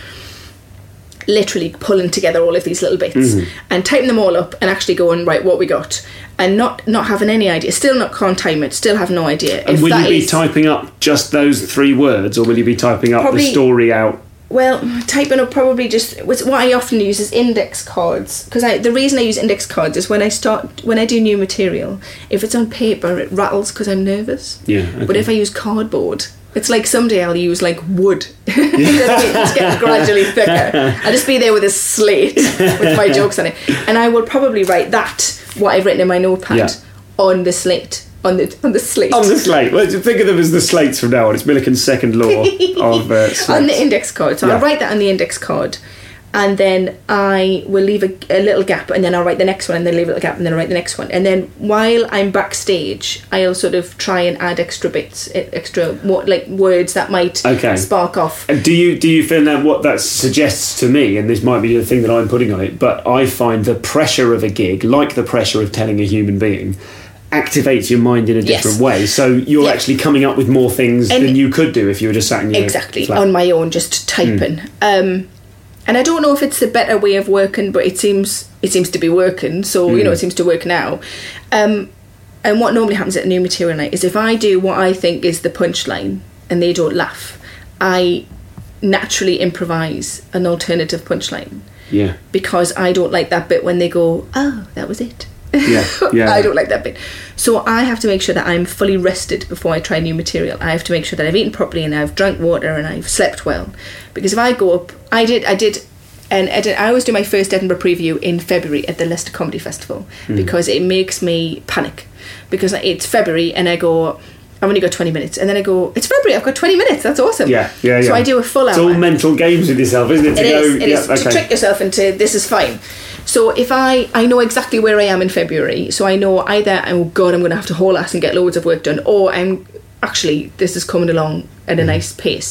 Literally pulling together all of these little bits Mm-hmm. and typing them all up and actually going, right, what we got. And not not having any idea. Still not can't time it. Still have no idea. And if will that you be is- typing up just those three words, or will you be typing up Probably- the story out? Well, typing up probably just what I often use is index cards, because I the reason I use index cards is when I start when I do new material, if it's on paper it rattles because I'm nervous. Yeah. Okay. But if I use cardboard, it's like someday I'll use like wood. You know what I mean? It's getting gradually thicker. I'll just be there with a slate with my jokes on it, and I will probably write that what I've written in my notepad Yeah. on the slate. On the on the slate. On the slate. Well, think of them as the slates from now on. It's Milliken's second law of uh, slates. On the index card. So Yeah. I'll write that on the index card, and then I will leave a, a little gap, and then I'll write the next one, and then leave a little gap, and then I'll write the next one. And then while I'm backstage, I'll sort of try and add extra bits, e- extra more, like words that might Okay. spark off. And do you do you feel that what that suggests to me, and this might be the thing that I'm putting on it, but I find the pressure of a gig, like the pressure of telling a human being, activates your mind in a different Yes. way. So you're Yeah. actually coming up with more things And- than you could do if you were just sat in your Exactly, flat. on my own, just typing. Um, and I don't know if it's the better way of working, but it seems it seems to be working. So you know, it seems to work now. Um, and what normally happens at a new material night is if I do what I think is the punchline and they don't laugh, I naturally improvise an alternative punchline. Yeah. Because I don't like that bit when they go, oh, that was it. Yeah, yeah. I don't like that bit. So I have to make sure that I'm fully rested before I try new material. I have to make sure that I've eaten properly and I've drank water and I've slept well. Because if I go up, I did, I did, and I, did, I always do my first Edinburgh preview in February at the Leicester Comedy Festival mm. because it makes me panic. Because it's February and I go, I've only got twenty minutes, and then I go, it's February, I've got twenty minutes, that's awesome. Yeah, yeah, yeah. So I do a full hour. It's all mental games with yourself, isn't it? To it go, is, it yeah, is, okay. to trick yourself into, this is fine. So if I, I know exactly where I am in February, so I know either, oh God, I'm going to have to haul ass and get loads of work done, or I'm, actually, this is coming along at a nice pace.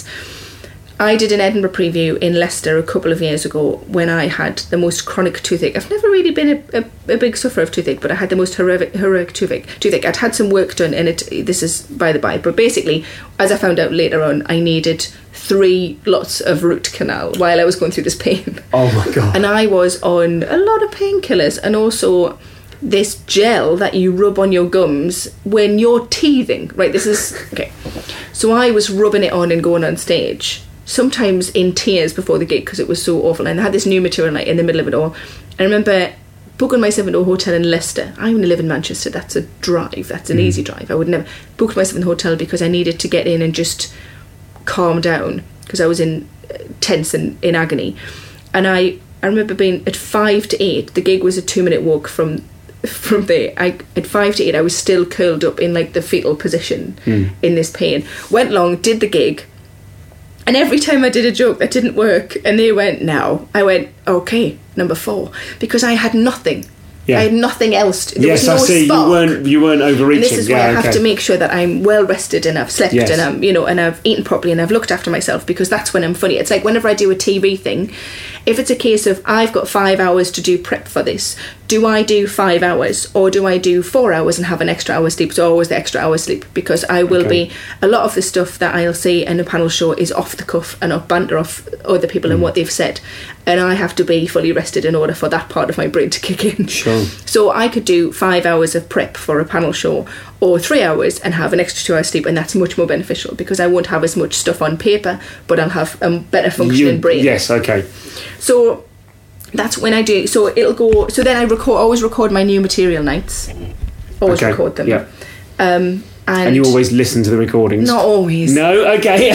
I did an Edinburgh preview in Leicester a couple of years ago when I had the most chronic toothache. I've never really been a, a, a big sufferer of toothache, but I had the most heroic, heroic toothache. toothache. I'd had some work done, and it. This is by the by, but basically, as I found out later on, I needed three lots of root canal while I was going through this pain. Oh my God. And I was on a lot of painkillers, and also this gel that you rub on your gums when you're teething. Right, this is... Okay. So I was rubbing it on and going on stage, sometimes in tears before the gig because it was so awful, and I had this new material night in the middle of it all. I remember booking myself into a hotel in Leicester. I only live in Manchester, that's a drive, that's an mm. easy drive. I would never booked myself in a hotel because I needed to get in and just calm down because I was in uh, tense and in agony. And I, I remember being at five to eight, the gig was a two minute walk from from there. I, at five to eight I was still curled up in like the fetal position mm. in this pain. Went long, did the gig. And every time I did a joke that didn't work and they went, no, I went, okay, number four. Because I had nothing. Yeah. I had nothing else. To, there yes, was no I see. Spark. You weren't, you weren't overreaching. And this is why yeah, I have okay. to make sure that I'm well rested and I've slept yes. and I'm, you know, and I've eaten properly and I've looked after myself, because that's when I'm funny. It's like whenever I do a T V thing, if it's a case of I've got five hours to do prep for this, do I do five hours or do I do four hours and have an extra hour sleep? So always the extra hour sleep, because I will okay. be, a lot of the stuff that I'll say in a panel show is off the cuff and off banter off other people mm. and what they've said. And I have to be fully rested in order for that part of my brain to kick in. Sure. So I could do five hours of prep for a panel show or three hours and have an extra two hours sleep, and that's much more beneficial because I won't have as much stuff on paper, but I'll have a better functioning you, brain. Yes, okay. So that's when I do. So it'll go. So then I record. Always record my new material nights. Always okay. record them. Yeah. Um, and, and you always listen to the recordings? Not always. No? Okay.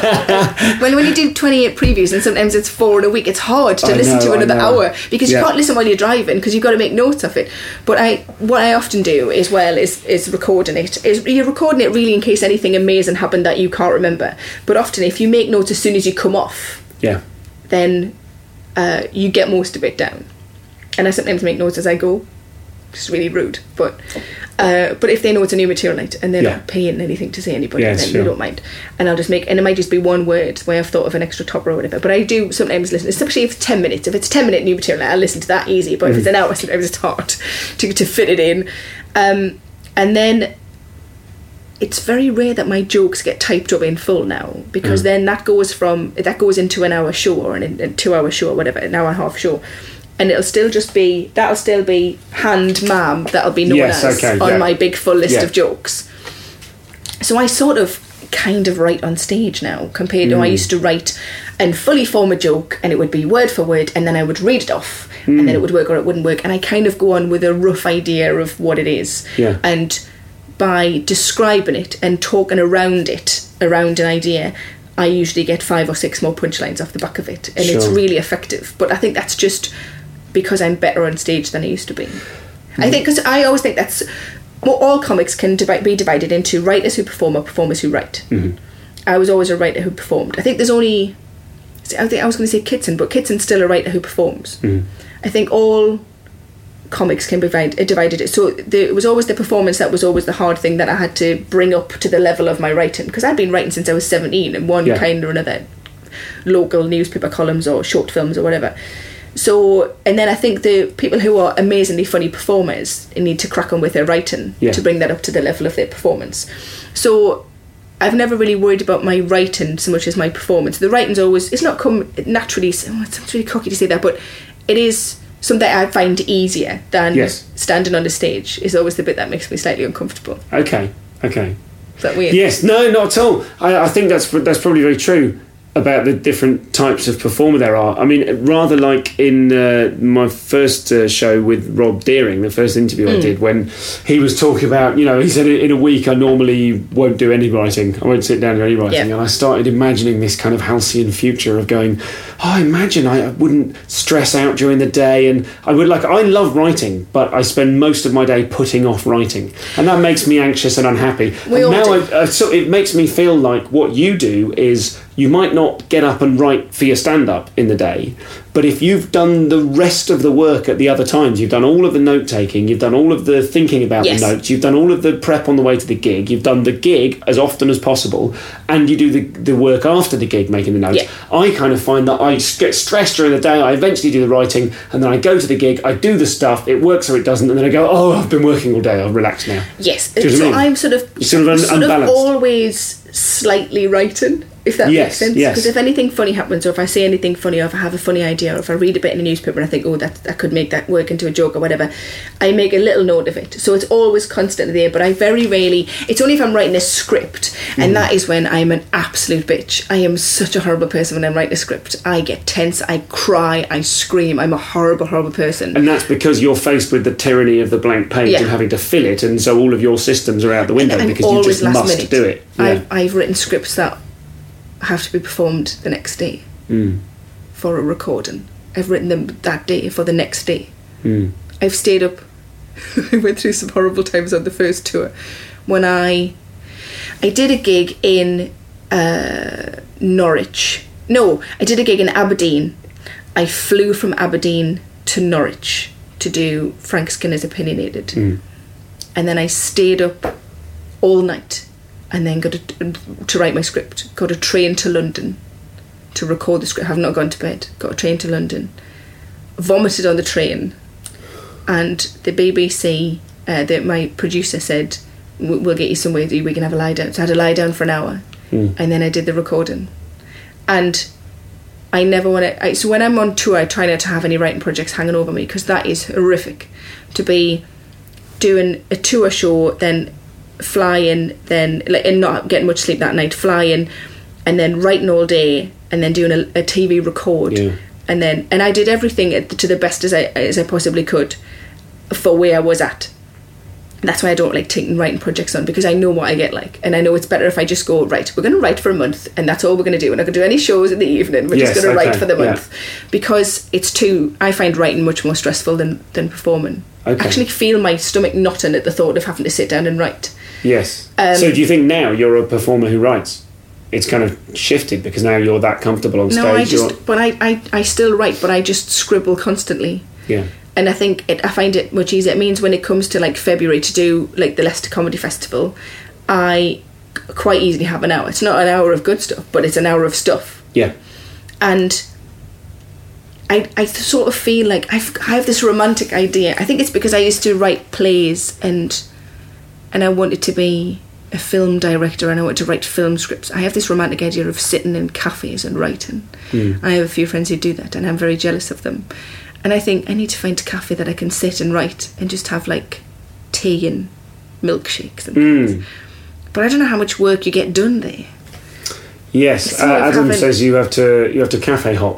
when when you do twenty-eight previews and sometimes it's four in a week, it's hard to I listen know, to another hour because yeah. you can't listen while you're driving because you've got to make notes of it. But I, what I often do as well is is recording it. Is you're recording it really in case anything amazing happened that you can't remember. But often if you make notes as soon as you come off, yeah, then uh, you get most of it down. And I sometimes make notes as I go. It's really rude, but uh, but if they know it's a new material night and they're yeah. not paying anything to say anybody, yeah, then sure. they don't mind. And I'll just make, and it might just be one word where I've thought of an extra topper or whatever. But I do sometimes listen, especially if it's ten minutes. If it's ten minute new material night, I'll listen to that easy. But mm. if it's an hour, sometimes it's hard to to fit it in. Um, and then it's very rare that my jokes get typed up in full now, because mm. then that goes from that goes into an hour show or an, a two hour show or whatever, an hour and a half show. And it'll still just be, that'll still be hand ma'am, that'll be known yes, as okay, on yeah. my big full list yeah. of jokes. So I sort of kind of write on stage now compared to mm. I used to write and fully form a joke and it would be word for word and then I would read it off mm. and then it would work or it wouldn't work, and I kind of go on with a rough idea of what it is. Yeah. And by describing it and talking around it, around an idea, I usually get five or six more punchlines off the back of it, and sure. it's really effective. But I think that's just because I'm better on stage than I used to be. Mm. I think, because I always think that's, well, all comics can divi- be divided into writers who perform or performers who write. Mm-hmm. I was always a writer who performed. I think there's only, I think I was going to say Kitson, but Kitson's still a writer who performs. Mm-hmm. I think all comics can be divided. divided. So the, it was always the performance that was always the hard thing that I had to bring up to the level of my writing, because I'd been writing since I was seventeen in one yeah. kind or another, local newspaper columns or short films or whatever. So, and then I think the people who are amazingly funny performers need to crack on with their writing yeah. to bring that up to the level of their performance. So I've never really worried about my writing so much as my performance. The writing's always, it's not come naturally, oh, it sounds really cocky to say that, but it is something I find easier than yes. standing on the stage is always the bit that makes me slightly uncomfortable. Okay, okay. Is that weird? Yes, no, not at all. I, I think that's that's probably very true. about the different types of performer there are. I mean, rather like in uh, my first uh, show with Rob Deering, the first interview mm. I did, when he was talking about, you know, he said in a week I normally won't do any writing. I won't sit down and do any writing. Yeah. And I started imagining this kind of halcyon future of going, oh, imagine I wouldn't stress out during the day. And I would like, I love writing, but I spend most of my day putting off writing. And that makes me anxious and unhappy. We and all now do. I, I, so it makes me feel like what you do is you might not get up and write for your stand-up in the day, but if you've done the rest of the work at the other times, you've done all of the note-taking, you've done all of the thinking about yes. the notes, you've done all of the prep on the way to the gig, you've done the gig as often as possible, and you do the, the work after the gig, making the notes. Yeah. I kind of find that I get stressed during the day, I eventually do the writing, and then I go to the gig, I do the stuff, it works or it doesn't, and then I go, oh, I've been working all day, I'll relax now. Yes, Do you know so what I mean? I'm sort of, You're sort of, un- sort of unbalanced. always slightly writing, if that Yes, makes sense. yes. Because if anything funny happens, or if I say anything funny, or if I have a funny idea, or if I read a bit in a newspaper and I think, oh, that that could make that work into a joke or whatever, I make a little note of it. So it's always constantly there, but I very rarely, it's only if I'm writing a script, and Mm. that is when I'm an absolute bitch. I am such a horrible person when I'm writing a script. I get tense, I cry, I scream, I'm a horrible, horrible person. And that's because you're faced with the tyranny of the blank page Yeah. and having to fill it, and so all of your systems are out the window I'm because you always just last must minute. do it. Yeah. I've, I've written scripts that have to be performed the next day Mm. for a recording. I've written them that day for the next day. Mm. I've stayed up. I went through some horrible times on the first tour when I I did a gig in uh, Norwich. No, I did a gig in Aberdeen. I flew from Aberdeen to Norwich to do Frank Skinner's Opinionated. Mm. And then I stayed up all night and then got a, to write my script. Got a train to London to record the script. Have not gone to bed. Got a train to London. Vomited on the train. And the B B C, uh, the, my producer said, we'll get you somewhere we can have a lie down. So I had to lie down for an hour. Mm. And then I did the recording. And I never want to... So when I'm on tour, I try not to have any writing projects hanging over me, because that is horrific. To be doing a tour show, then flying, then like, and not getting much sleep that night, flying, and then writing all day, and then doing a, a T V record, Yeah. and then and I did everything to the best as I as I possibly could for where I was at. That's why I don't like taking writing projects on, because I know what I get like, and I know it's better if I just go, right, we're going to write for a month, and that's all we're going to do. We're not going to do any shows in the evening. We're Yes, just going to okay, write for the yeah. month, because it's too. I find writing much more stressful than than performing. Okay. I actually feel my stomach knotting at the thought of having to sit down and write. Yes. Um, so do you think now you're a performer who writes? It's kind of shifted because now you're that comfortable on stage. No, I just, you're- but I, I, I still write, but I just scribble constantly. Yeah. And I think it, I find it much easier. It means when it comes to like February to do like the Leicester Comedy Festival, I quite easily have an hour. It's not an hour of good stuff, but it's an hour of stuff. Yeah. And I, I sort of feel like I've, I have this romantic idea. I think it's because I used to write plays, and and I wanted to be a film director, and I wanted to write film scripts. I have this romantic idea of sitting in cafes and writing. Mm. I have a few friends who do that, and I'm very jealous of them. And I think I need to find a cafe that I can sit and write and just have like tea and milkshakes and Mm. things. But I don't know how much work you get done there. Yes. It's Uh, sort of Adam having- says you have to you have to cafe hop.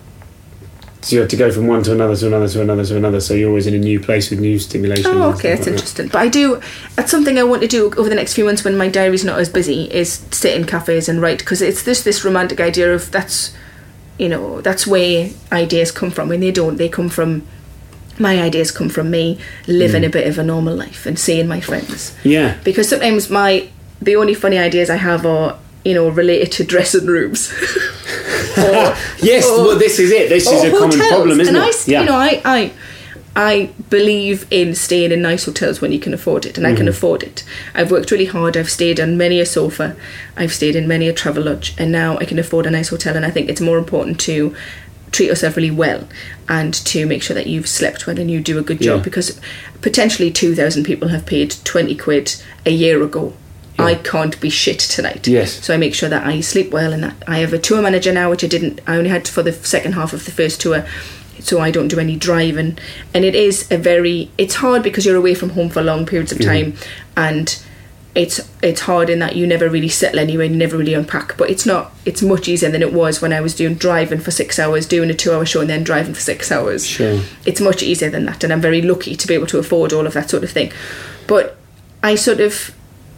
So you have to go from one to another to another to another to another. So you're always in a new place with new stimulation. Oh, and okay, stuff that's like that. interesting. But I do, that's something I want to do over the next few months when my diary's not as busy, is sit in cafes and write, because it's this this romantic idea of that's, you know, that's where ideas come from. When they don't, they come from, my ideas come from me living Mm. a bit of a normal life and seeing my friends. Yeah. Because sometimes my, the only funny ideas I have are, you know, related to dressing rooms. or, Yes. or- well, this is it. This is or a common hotels. problem, isn't and it? I, you know, I, I, I believe in staying in nice hotels when you can afford it, and I can Mhm. afford it. I've worked really hard. I've stayed on many a sofa. I've stayed in many a travel lodge, and now I can afford a nice hotel. And I think it's more important to treat yourself really well and to make sure that you've slept well and you do a good job, Yeah. because potentially two thousand people have paid twenty quid a year ago. Yeah. I can't be shit tonight. Yes. So I make sure that I sleep well, and that I have a tour manager now, which I didn't, I only had for the second half of the first tour, so I don't do any driving. And it is a very, it's hard because you're away from home for long periods of time, Mhm. and it's it's hard in that you never really settle anywhere, you never really unpack. But it's not. It's much easier than it was when I was doing driving for six hours, doing a two-hour show, and then driving for six hours. Sure. It's much easier than that, and I'm very lucky to be able to afford all of that sort of thing. But I sort of,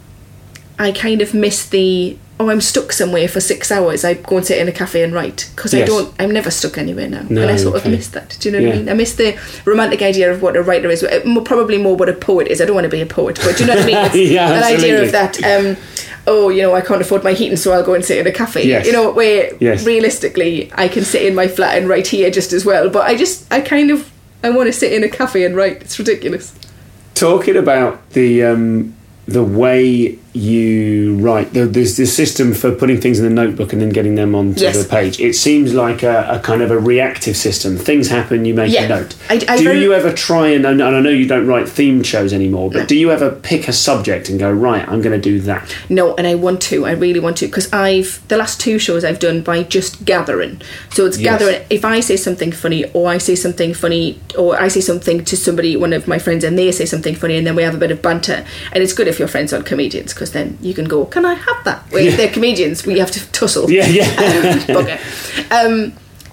I kind of miss the, oh, I'm stuck somewhere for six hours. I go and sit in a cafe and write, because Yes. I don't. I'm never stuck anywhere now, No, and I sort okay. of miss that. Do you know what Yeah. I mean? I miss the romantic idea of what a writer is. Uh, more- Probably more what a poet is. I don't want to be a poet, but do you know what I mean? It's Yeah, an idea absolutely. of that. Um, oh, you know, I can't afford my heating, so I'll go and sit in a cafe. Yes. You know, where Yes. realistically I can sit in my flat and write here just as well. But I just, I kind of, I want to sit in a cafe and write. It's ridiculous. Talking about the um, the way you write, the, there's this system for putting things in the notebook and then getting them onto Yes. the page. It seems like a, a kind of a reactive system. Things happen, you make Yeah. a note. I- I do very- you ever try and, and I know you don't write themed shows anymore, but do you ever pick a subject and go, right, I'm going to do that? No, and I want to. I really want to, because I've the last two shows I've done by just gathering. So it's Yes. gathering. If I say something funny, or I say something funny, or I say something to somebody, one of my friends, and they say something funny, and then we have a bit of banter. And it's good if your friends aren't comedians, because then you can go, "Can I have that?" Well, if they're comedians, we have to tussle. Yeah, yeah. Bugger. Um,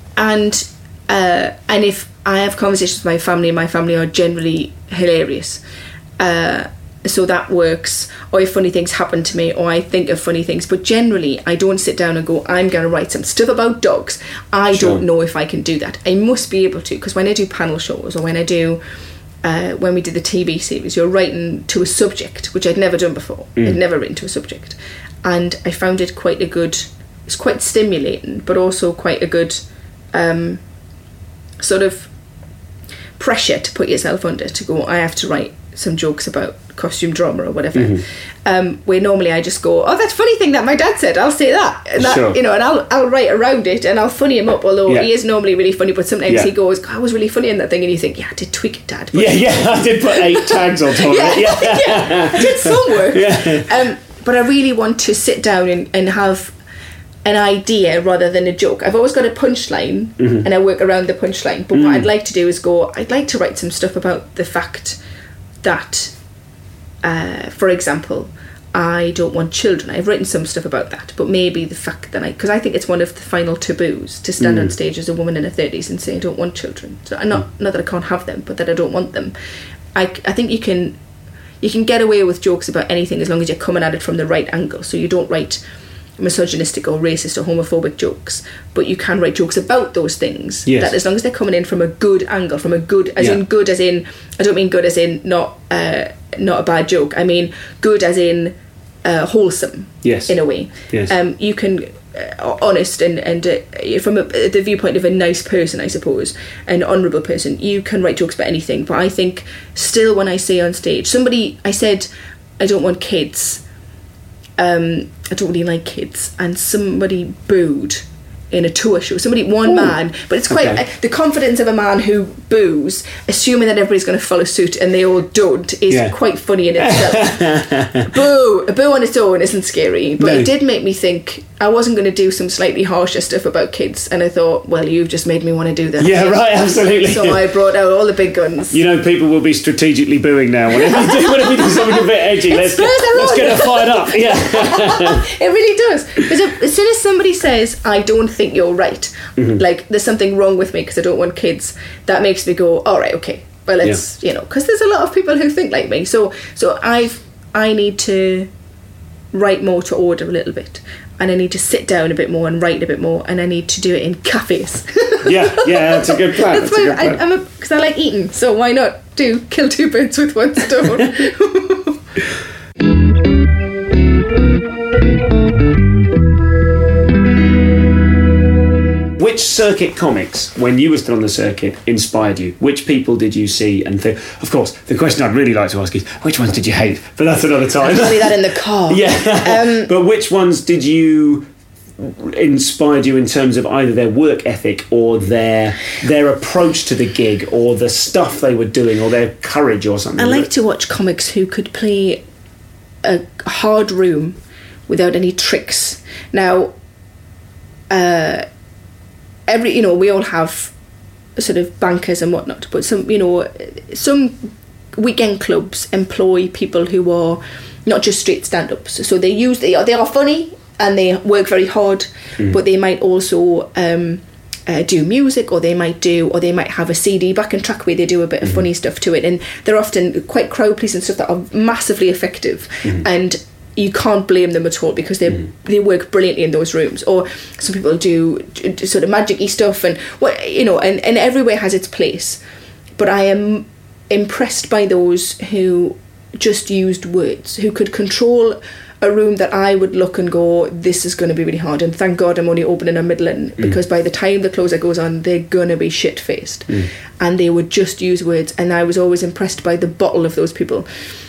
and uh, and if I have conversations with my family, my family are generally hilarious. Uh, so that works. Or if funny things happen to me, or I think of funny things. But generally, I don't sit down and go, I'm going to write some stuff about dogs. I Sure. don't know if I can do that. I must be able to, because when I do panel shows, or when I do... Uh, when we did the T V series, you're writing to a subject, which I'd never done before. I'd never written to a subject. And I found it quite a good... It's quite stimulating, but also quite a good um, sort of pressure to put yourself under, to go, I have to write some jokes about costume drama or whatever. Mm-hmm. Um, where normally I just go, oh, that's a funny thing that my dad said, I'll say that. And that, Sure. you know, and I'll I'll write around it, and I'll funny him up, although Yeah. he is normally really funny, but sometimes Yeah. he goes, God, I was really funny in that thing, and you think, yeah, I did tweak it, Dad. But Yeah, yeah, I did put eight tags on top of yeah, it. Yeah. yeah, I did some work. Yeah. Um, but I really want to sit down and, and have an idea rather than a joke. I've always got a punchline, Mm-hmm. and I work around the punchline. But Mm. what I'd like to do is go, I'd like to write some stuff about the fact that, uh, for example, I don't want children. I've written some stuff about that, but maybe the fact that I, because I think it's one of the final taboos to stand Mm. on stage as a woman in her thirties and say I don't want children. So I'm not not that I can't have them, but that I don't want them. I, I think you can you can get away with jokes about anything as long as you're coming at it from the right angle. So you don't write misogynistic or racist or homophobic jokes, but you can write jokes about those things. Yes. That as long as they're coming in from a good angle, from a good, as Yeah. in good as in, I don't mean good as in not uh, not a bad joke. I mean good as in uh, wholesome. Yes. In a way. Yes. Um, you can uh, honest and and uh, from a, the viewpoint of a nice person, I suppose, an honourable person, you can write jokes about anything. But I think still, when I say on stage, somebody I said I don't want kids. Um, I don't really like kids, and somebody booed in a tour show. Somebody, one Ooh. man, but it's quite Okay. uh, the confidence of a man who boos, assuming that everybody's going to follow suit, and they all don't, is Yeah. quite funny in itself. Boo, a boo on its own isn't scary, but No. it did make me think I wasn't going to do some slightly harsher stuff about kids, and I thought, well, you've just made me want to do that. Yeah, right, absolutely. So I brought out all the big guns. You know, people will be strategically booing now whenever you do, whenever you do something a bit edgy. Let's get, spurs them let's on. get her fired up. Yeah. It really does. Because as soon as somebody says, I don't think you're right, Mm-hmm. like there's something wrong with me because I don't want kids, that makes me go, all right, okay, well, it's, you know, because there's a lot of people who think like me. So, so I've, I need to write more to order a little bit. And I need to sit down a bit more and write a bit more, and I need to do it in cafes. Yeah, yeah, that's a good plan. That's That's a why good I, plan. I'm because I like eating. So why not do kill two birds with one stone? Which circuit comics, when you were still on the circuit, inspired you? Which people did you see and think? Of course, the question I'd really like to ask is, which ones did you hate? But that's another time. Probably that in the car. Yeah. But which ones did you inspired you in terms of either their work ethic or their their approach to the gig or the stuff they were doing or their courage or something? I like to watch comics who could play a hard room without any tricks. Now, uh, every you know we all have sort of bankers and whatnot, but some you know some weekend clubs employ people who are not just straight stand-ups. So they use they are, they are funny and they work very hard, mm. but they might also um, uh, do music, or they might do, or they might have a C D backing track where they do a bit of mm. funny stuff to it, and they're often quite crowd pleasing stuff that are massively effective, mm. and you can't blame them at all because they mm. they work brilliantly in those rooms. Or some people do, do sort of magic-y stuff, and what you know, and, and everywhere has its place. But I am impressed by those who just used words, who could control a room that I would look and go, this is going to be really hard, and thank God I'm only opening a Midland, mm. because by the time the closer goes on, they're going to be shit-faced. Mm. And they would just use words, and I was always impressed by the bottle of those people.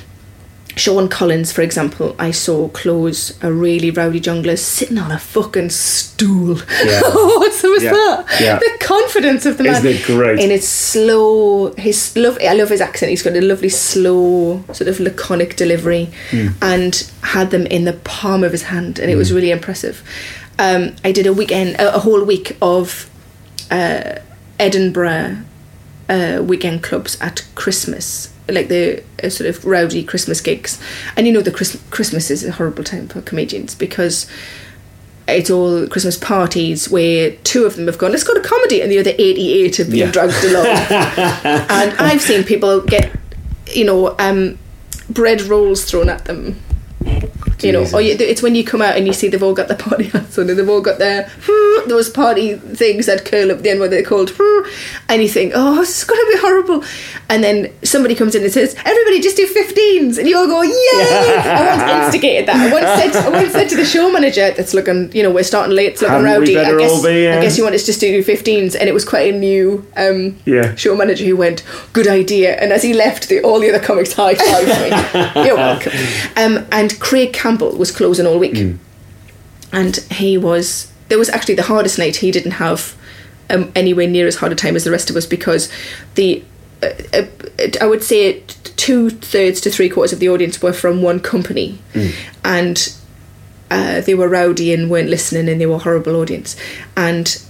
Sean Collins, for example, I saw close a really rowdy jungler sitting on a fucking stool. Yeah. What so was yeah. that? Yeah. The confidence of the man. Isn't it great? And it's slow. His love. I love his accent. He's got a lovely, slow, sort of laconic delivery, mm. and had them in the palm of his hand, and it mm. was really impressive. Um, I did a weekend, a, a whole week of uh, Edinburgh uh, weekend clubs at Christmas. Like the uh, sort of rowdy Christmas gigs, and you know the Christ- Christmas is a horrible time for comedians because it's all Christmas parties where two of them have gone, let's go to comedy, and the other eighty-eight have been yeah. dragged along. And I've seen people get, you know, um, bread rolls thrown at them. You know, or you, it's when you come out and you see they've all got their party hats on, and they've all got their those party things that curl up at the end where they're called, and you think, oh, this is going to be horrible. And then somebody comes in and says, everybody just do fifteens, and you all go, yay! I once instigated that. I once said, I once said to the show manager that's looking, you know, we're starting late, it's looking Haven't rowdy. I guess, be, yeah. I guess you want us just to do fifteens, and it was quite a new um, yeah. show manager who went, good idea. And as he left, the, all the other comics high-fived me. You're welcome. Um, and Craig Campbell was closing all week, mm. and he was there was actually the hardest night. He didn't have um, anywhere near as hard a time as the rest of us because the uh, uh, I would say two thirds to three quarters of the audience were from one company, mm. and uh, they were rowdy and weren't listening, and they were a horrible audience, and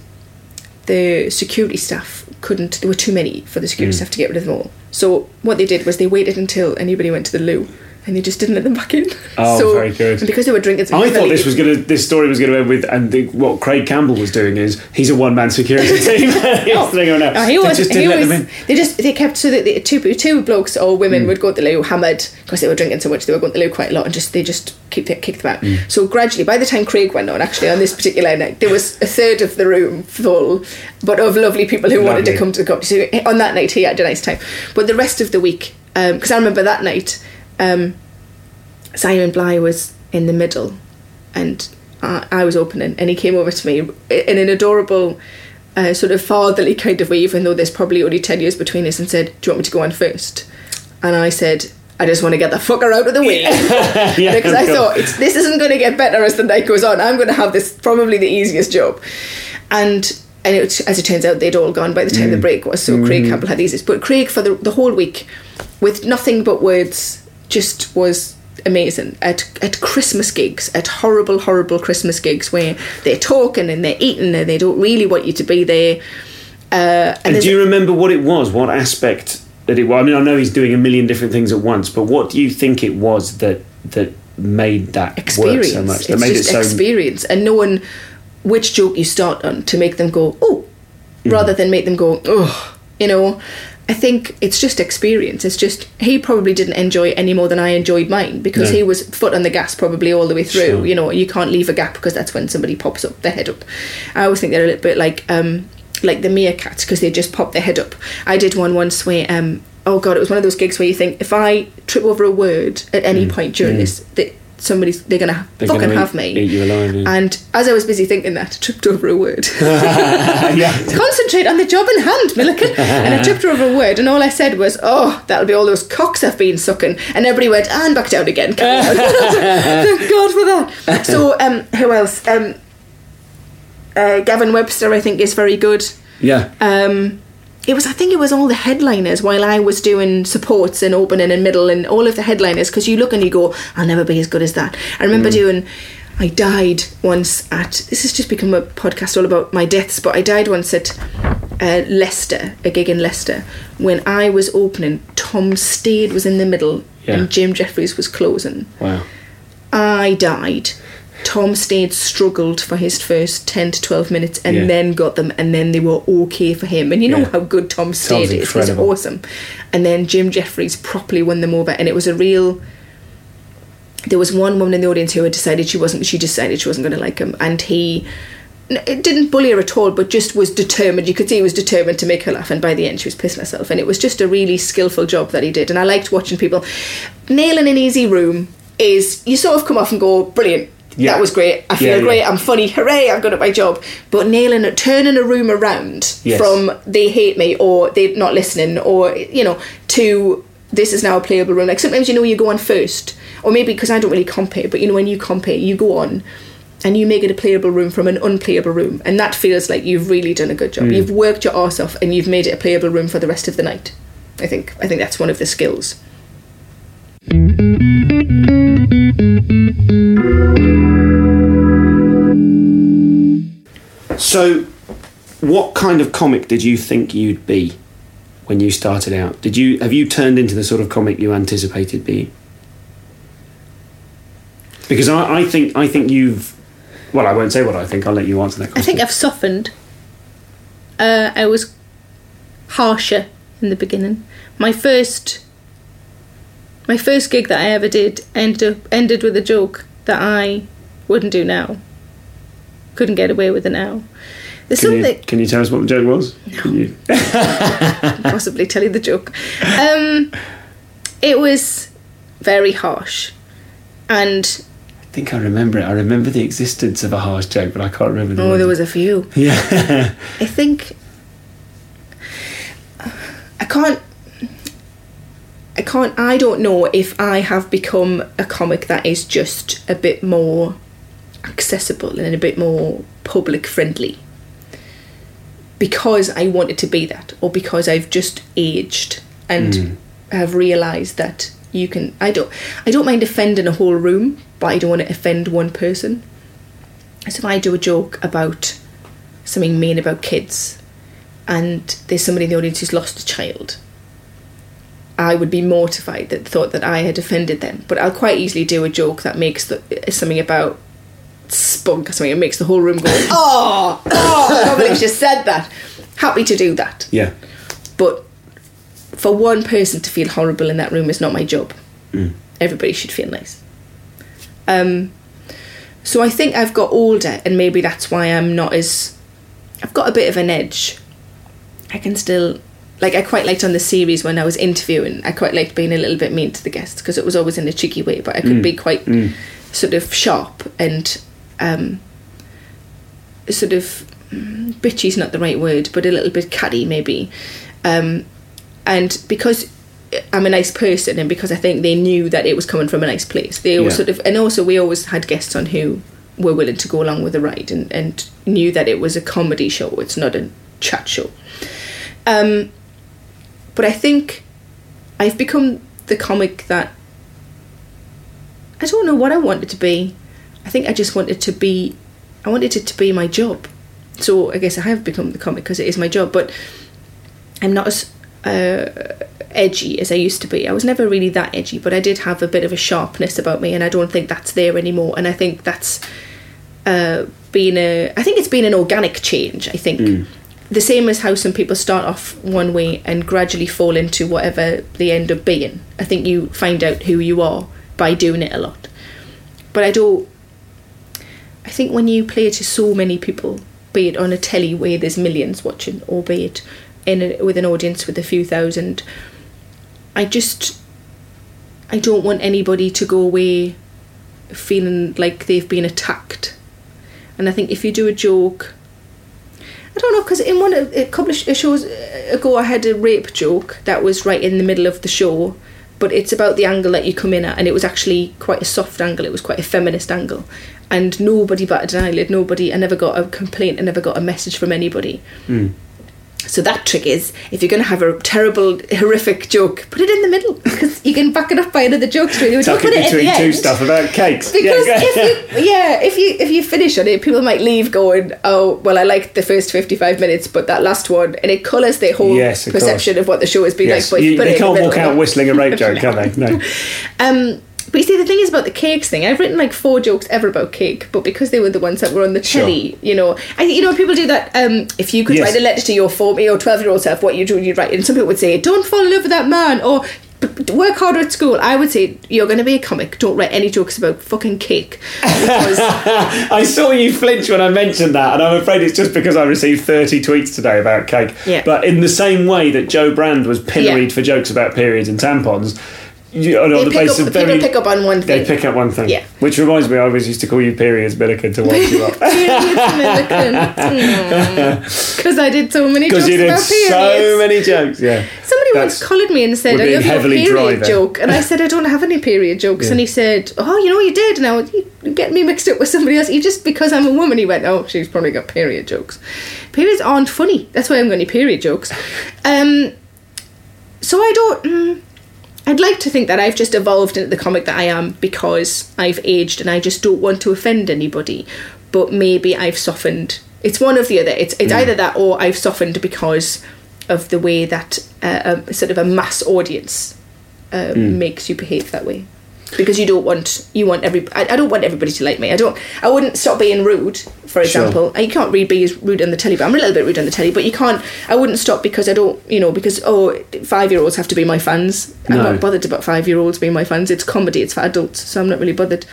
the security staff couldn't, there were too many for the security mm. staff to get rid of them all. So what they did was they waited until anybody went to the loo, and they just didn't let them back in. Oh, so, very good. And because they were drinking, I thought this was going to. This story was going to end with, and the, what Craig Campbell was doing is he's a one man security team. no, no, he was. They just he didn't let was, them in. They just they kept so that the two two blokes or women mm. would go to the loo hammered because they were drinking so much. They were going to the loo quite a lot, and just they just keep kicked them out. Mm. So gradually, by the time Craig went on, actually on this particular night, there was a third of the room full, but of lovely people who lovely. wanted to come to the comedy. So on that night, he had a nice time. But the rest of the week, because um, I remember that night. Um, Simon Bly was in the middle, and I, I was opening, and he came over to me in an adorable uh, sort of fatherly kind of way, even though there's probably only ten years between us, and said, do you want me to go on first? And I said, I just want to get the fucker out of the way. yeah, because I thought, it's, this isn't going to get better as the night goes on. I'm going to have this probably the easiest job. And and it, as it turns out, they'd all gone by the time mm. the break was, so mm. Craig Campbell had the easiest. But Craig, for the, the whole week, with nothing but words, just was amazing at at Christmas gigs, at horrible horrible Christmas gigs where they're talking and they're eating and they don't really want you to be there. Uh, and and do you remember what it was, what aspect that it was? I mean, I know he's doing a million different things at once, but what do you think it was that that made that experience work so much, that it's made just it so experience, and knowing which joke you start on to make them go oh mm. rather than make them go oh, you know. I think it's just experience. It's just, he probably didn't enjoy it any more than I enjoyed mine because no. he was foot on the gas probably all the way through. Sure. You know, you can't leave a gap because that's when somebody pops up their head up. I always think they're a little bit like um, like the meerkats because they just pop their head up. I did one once where, um, oh God, it was one of those gigs where you think, if I trip over a word at any mm. point during mm. this, that somebody's, they're going to fucking gonna have me. Eat you alive, yeah. And as I was busy thinking that, I tripped over a word. yeah. Concentrate on the job in hand, Milliken. And I tripped over a word, and all I said was, oh, that'll be all those cocks I've been sucking. And everybody went, and back down again. Thank God for that. So, um, who else? Um, uh, Gavin Webster, I think, is very good. Yeah. Um... It was, I think it was all the headliners while I was doing supports and opening and middle and all of the headliners, because you look and you go, I'll never be as good as that. I remember mm. doing, I died once at, this has just become a podcast all about my deaths, but I died once at uh, Leicester, a gig in Leicester, when I was opening, Tom Stade was in the middle Yeah. and Jim Jeffries was closing. Wow. I died. Tom Stade struggled for his first ten to twelve minutes and Yeah. then got them, and then they were okay for him. And you know Yeah. how good Tom Stade Tom's is. He's incredible. awesome. And then Jim Jeffries properly won them over, and it was a real... There was one woman in the audience who had decided she wasn't... She decided she wasn't going to like him, and he... It didn't bully her at all, but just was determined. You could see he was determined to make her laugh, and by the end she was pissing herself. And it was just a really skillful job that he did. And I liked watching people. Nailing an easy room is... You sort of come off and go, brilliant. Yeah. That was great. I feel Yeah, yeah. great. I'm funny. Hooray! I've got at my job. But nailing it, turning a room around Yes. from they hate me or they're not listening or you know to this is now a playable room. Like sometimes you know you go on first, or maybe because I don't really compare, but you know when you compare, you go on and you make it a playable room from an unplayable room, and that feels like you've really done a good job. Mm. You've worked your arse off and you've made it a playable room for the rest of the night. I think. I think that's one of the skills. So, what kind of comic did you think you'd be when you started out? Did you have you turned into the sort of comic you anticipated being? Because I, I think I think you've. Well, I won't say what I think. I'll let you answer that question. I think I've softened. Uh, I was harsher in the beginning. My first, my first gig that I ever did ended up, ended with a joke that I wouldn't do now. Couldn't get away with it now. There's Can you, something. can you tell us what the joke was? No. Can you? Possibly tell you the joke. Um, it was very harsh, and I think I remember it. I remember the existence of a harsh joke, but I can't remember the Oh, one. there was a few. Yeah. I think I can't I can't I don't know if I have become a comic that is just a bit more accessible and a bit more public friendly because I wanted to be that, or because I've just aged and Mm. have realised that you can I don't I don't mind offending a whole room, but I don't want to offend one person. So if I do a joke about something mean about kids and there's somebody in the audience who's lost a child, I would be mortified that thought that I had offended them. But I'll quite easily do a joke that makes the, something about spunk or something, it makes the whole room go, oh, oh, I can't believe she just said that. Happy to do that. Yeah. But for one person to feel horrible in that room is not my job. Mm. Everybody should feel nice. Um, so I think I've got older, and maybe that's why I'm not as... I've got a bit of an edge. I can still... Like, I quite liked on the series when I was interviewing, I quite liked being a little bit mean to the guests, because it was always in a cheeky way, but I could Mm. be quite Mm. sort of sharp and um, sort of... bitchy's not the right word, but a little bit catty, maybe. Um, and because I'm a nice person, and because I think they knew that it was coming from a nice place, they always Yeah. sort of... And also, we always had guests on who were willing to go along with the ride and, and knew that it was a comedy show, it's not a chat show. Um, but I think I've become the comic that... I don't know what I wanted to be. I think I just wanted to be... I wanted it to be my job. So I guess I have become the comic because it is my job, but I'm not as uh, edgy as I used to be. I was never really that edgy, but I did have a bit of a sharpness about me, and I don't think that's there anymore. And I think that's uh, been a... I think it's been an organic change, I think. Mm. The same as how some people start off one way and gradually fall into whatever they end up being. I think you find out who you are by doing it a lot. But I don't... I think when you play to so many people, be it on a telly where there's millions watching, or be it in a, with an audience with a few thousand, I just... I don't want anybody to go away feeling like they've been attacked. And I think if you do a joke... I don't know, because in one of, a couple of shows ago I had a rape joke that was right in the middle of the show, but it's about the angle that you come in at, and it was actually quite a soft angle, it was quite a feminist angle, and nobody batted an eyelid, nobody, I never got a complaint, I never got a message from anybody. Mm. So that trick is, if you're going to have a terrible, horrific joke, put it in the middle, because you can back it up by another joke straight away. Don't Tuck put it it at the between two end. stuff about cakes. Because yeah, if you, yeah, if you if you finish on it, people might leave going, oh, well, I liked the first fifty-five minutes, but that last one, and it colours their whole Yes, of perception course. of what the show has been yes. like. But You- put they it in can't the walk middle. out whistling a rape joke, can they? No. Um, but you see, the thing is about the cakes thing. I've written like four jokes ever about cake, but because they were the ones that were on the Sure. telly, you know, I think you know people do that. Um, if you could Yes. write a letter to your four or twelve year old self, what you do, you'd write. And some people would say, "Don't fall in love with that man," or "B- b- work harder at school." I would say, "You're going to be a comic. Don't write any jokes about fucking cake." Because I saw you flinch when I mentioned that, and I'm afraid it's just because I received thirty tweets today about cake. Yeah. But in the same way that Joe Brand was pilloried Yeah. for jokes about periods and tampons, you, on they the pick basis up, of very, people pick up on one they thing. pick up one thing. Yeah. Which reminds me, I always used to call you Periods Milliken to wind you up. Because I did so many jokes Because you did about periods. so many jokes, yeah. Somebody That's- once collared me and said, we're I being love your heavily dry period there. joke. And I said, I don't have any period jokes. Yeah. And he said, oh, you know, you did. And I went, you get me mixed up with somebody else. You just, because I'm a woman, he went, oh, she's probably got period jokes. Periods aren't funny. That's why I'm going to period jokes. Um, so I don't... Mm, I'd like to think that I've just evolved into the comic that I am because I've aged and I just don't want to offend anybody. But maybe I've softened. It's one of the other. It's it's Mm. either that or I've softened because of the way that uh, a, sort of a mass audience uh, Mm. makes you behave that way. Because you don't want you want every I, I don't want everybody to like me. I don't I wouldn't stop being rude, for example. You can't really be as rude on the telly, but I'm a little bit rude on the telly, but you can't I wouldn't stop because I don't you know, because oh five year olds have to be my fans. I'm No. not bothered about five year olds being my fans. It's comedy, it's for adults, so I'm not really bothered.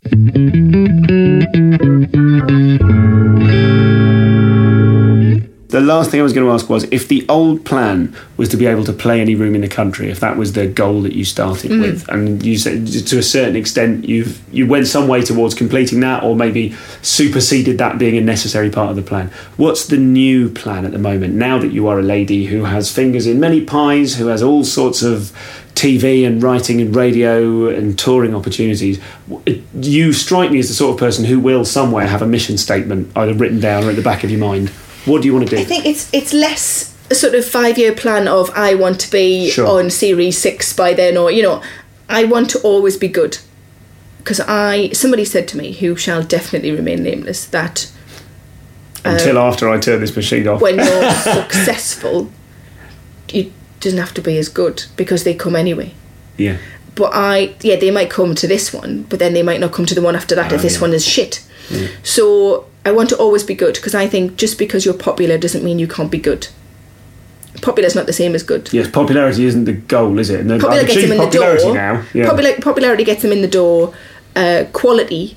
The last thing I was going to ask was, if the old plan was to be able to play any room in the country, if that was the goal that you started Mm. with, and you said to a certain extent you've you went some way towards completing that, or maybe superseded that being a necessary part of the plan. What's the new plan at the moment, now that you are a lady who has fingers in many pies, who has all sorts of T V and writing and radio and touring opportunities? You strike me as the sort of person who will somewhere have a mission statement either written down or at the back of your mind. What do you want to do? I think it's it's less a sort of five year plan of I want to be Sure. on series six by then, or you know, I want to always be good. Because I somebody said to me, who shall definitely remain nameless, that Until after I turn this machine off. when you're successful, it doesn't have to be as good because they come anyway. Yeah. But I, yeah, they might come to this one, but then they might not come to the one after that Oh, if this yeah. one is shit. So I want to always be good because I think just because you're popular doesn't mean you can't be good. Popular is not the same as good. Yes, popularity isn't the goal, is it? And then Popular I've gets achieved them in the popularity door. now. Yeah. Popular, popularity gets them in the door. Uh, quality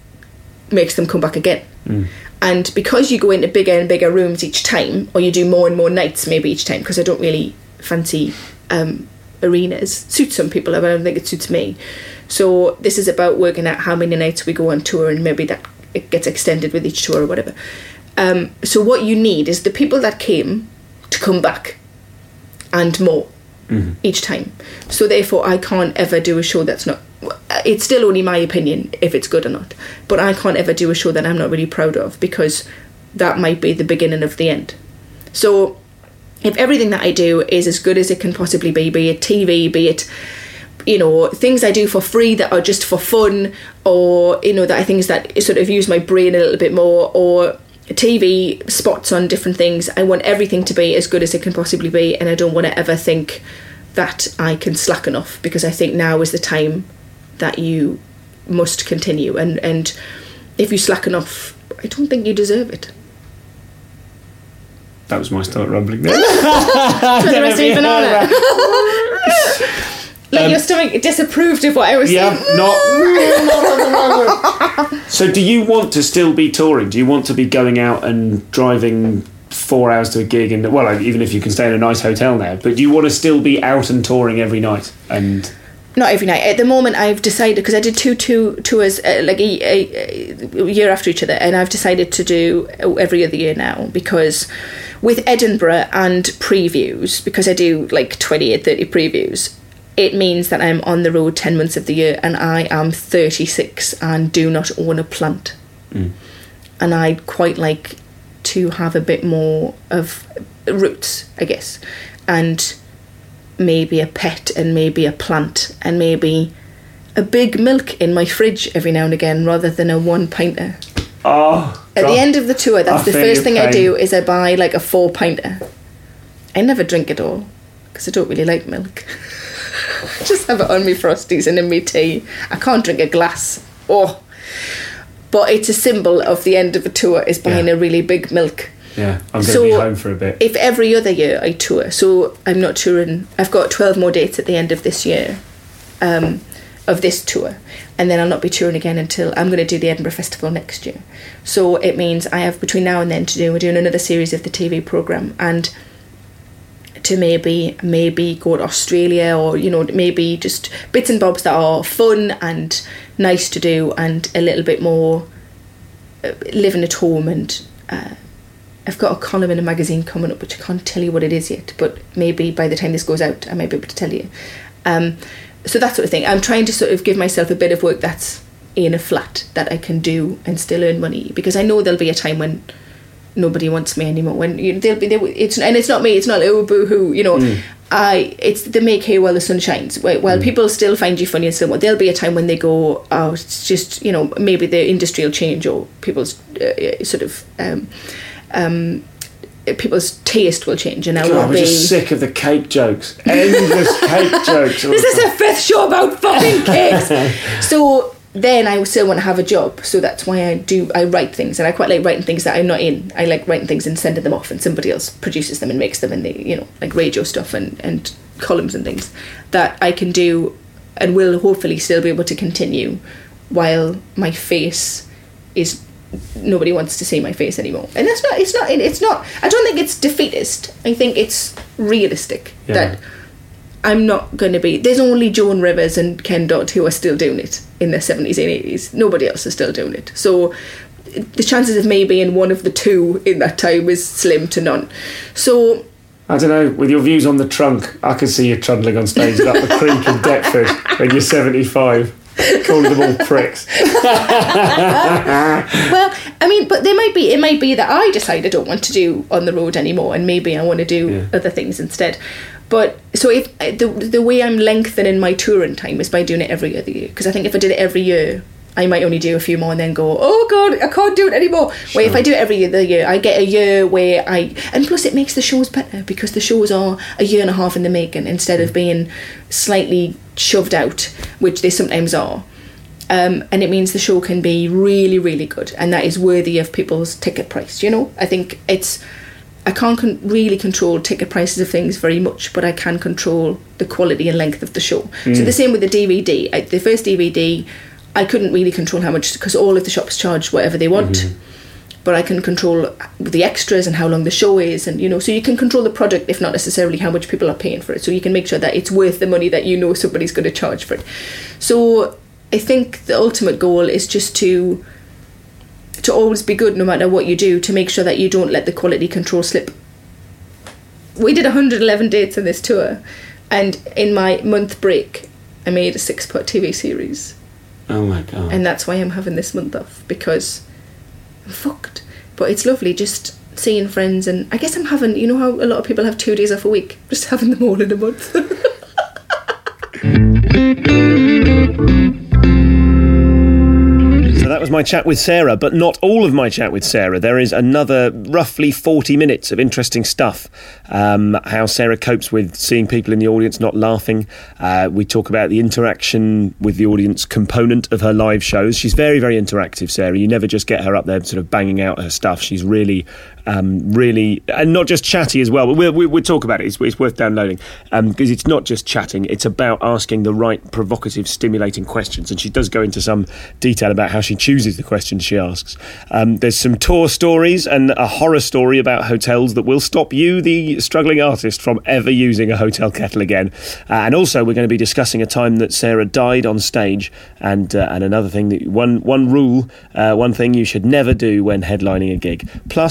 makes them come back again. Mm. And because you go into bigger and bigger rooms each time, or you do more and more nights maybe each time, because I don't really fancy um, arenas. Suits some people, but I don't think it suits me. So this is about working out how many nights we go on tour, and maybe that it gets extended with each tour or whatever. Um, so what you need is the people that came to come back and more Mm-hmm. each time. So therefore I can't ever do a show that's not, it's still only my opinion if it's good or not, but I can't ever do a show that I'm not really proud of, because that might be the beginning of the end. So if everything that I do is as good as it can possibly be, be it T V, be it, you know, things I do for free that are just for fun, or, you know, that are things that sort of use my brain a little bit more, or T V spots on different things, I want everything to be as good as it can possibly be, and I don't want to ever think that I can slacken off, because I think now is the time that you must continue, and, and if you slacken off, I don't think you deserve it. That was my start rumbling there. For the rest of your banana. Like Um, your stomach disapproved of what I was Yeah, saying. not. So, do you want to still be touring? Do you want to be going out and driving four hours to a gig? And well, even if you can stay in a nice hotel now, but do you want to still be out and touring every night? And Not every night. At the moment, I've decided, because I did two, two tours uh, like a, a, a year after each other, and I've decided to do every other year now, because with Edinburgh and previews, because I do like twenty-eight, thirty previews, it means that I'm on the road ten months of the year, and I am thirty-six and do not own a plant. Mm. And I quite like to have a bit more of roots, I guess, and maybe a pet and maybe a plant and maybe a big milk in my fridge every now and again rather than a one pinter. Oh, At God. the end of the tour, that's I the feel first your thing I pain. do is I buy like a four pinter. I never drink it all because I don't really like milk. Just have it on me frosties and in me tea. I can't drink a glass. Oh, but it's a symbol of the end of a tour is buying Yeah. a really big milk. Yeah, I'm going to So, be home for a bit. If every other year I tour, so I'm not touring, I've got twelve more dates at the end of this year, um, of this tour, and then I'll not be touring again until I'm going to do the Edinburgh Festival next year. So it means I have between now and then to do, we're doing another series of the T V programme, and to maybe maybe go to Australia, or you know, maybe just bits and bobs that are fun and nice to do and a little bit more uh, living at home. And uh, I've got a column in a magazine coming up which I can't tell you what it is yet, but maybe by the time this goes out I might be able to tell you. Um, so that sort of thing. I'm trying to sort of give myself a bit of work that's in a flat that I can do and still earn money, because I know there'll be a time when nobody wants me anymore. When you, they'll be, they, it's and it's not me. It's not like, oh boo hoo. You know, mm. I. It's the make hay while the sun shines. While mm. people still find you funny and so on, there'll be a time when they go, oh, it's just, you know, maybe the industry will change, or people's uh, sort of um, um, people's taste will change, and I God, won't we're be just sick of the cake jokes. Endless cake jokes. This is the fifth show about fucking cakes. So then I still want to have a job, so that's why I do I write things, and I quite like writing things that I'm not in. I like writing things and sending them off, and somebody else produces them and makes them, and they, you know, like radio stuff and, and columns and things that I can do and will hopefully still be able to continue while my face is, nobody wants to see my face anymore. And that's not, it's not, it's not, I don't think it's defeatist. I think it's realistic Yeah. that I'm not going to be, there's only Joan Rivers and Ken Dodd who are still doing it in their seventies and eighties. Nobody else is still doing it. So the chances of me being one of the two in that time is slim to none. So I don't know, with your views on the trunk, I can see you trundling on stage up the creek in Deptford when you're seventy-five, calling them all pricks. Well, I mean, but there might be, it might be that I decide I don't want to do on the road anymore, and maybe I want to do Yeah. other things instead. But so if the the way I'm lengthening my touring time is by doing it every other year, because I think if I did it every year, I might only do a few more and then go, oh God, I can't do it anymore. Sure. Where if I do it every other year, I get a year where I, and plus it makes the shows better, because the shows are a year and a half in the making instead of being slightly shoved out, which they sometimes are. Um, and it means the show can be really, really good, and that is worthy of people's ticket price. You know, I think it's, I can't con- really control ticket prices of things very much, but I can control the quality and length of the show. Mm. So the same with the D V D. I, the first D V D, I couldn't really control how much, because all of the shops charge whatever they want. Mm-hmm. But I can control the extras and how long the show is, and you know, so you can control the product, if not necessarily how much people are paying for it. So you can make sure that it's worth the money that you know somebody's going to charge for it. So I think the ultimate goal is just to to always be good no matter what you do, to make sure that you don't let the quality control slip. We did one hundred eleven dates on this tour, and in my month break I made a six part T V series. Oh my God. And that's why I'm having this month off, because I'm fucked. But it's lovely just seeing friends, and I guess I'm having, you know how a lot of people have two days off a week, just having them all in a month. So that was my chat with Sarah, but not all of my chat with Sarah. There is another roughly forty minutes of interesting stuff. Um, how Sarah copes with seeing people in the audience not laughing. Uh, we talk about the interaction with the audience component of her live shows. She's very, very interactive, Sarah. You never just get her up there sort of banging out her stuff. She's really, um, really, and not just chatty as well. But we'll, we'll, we'll talk about it. It's, it's worth downloading, because um, it's not just chatting. It's about asking the right provocative, stimulating questions. And she does go into some detail about how she chooses the questions she asks. Um, there's some tour stories and a horror story about hotels that will stop you, the struggling artist, from ever using a hotel kettle again. Uh, and also we're going to be discussing a time that Sarah died on stage, and uh, and another thing, that one one rule, uh, one thing you should never do when headlining a gig. Plus, at one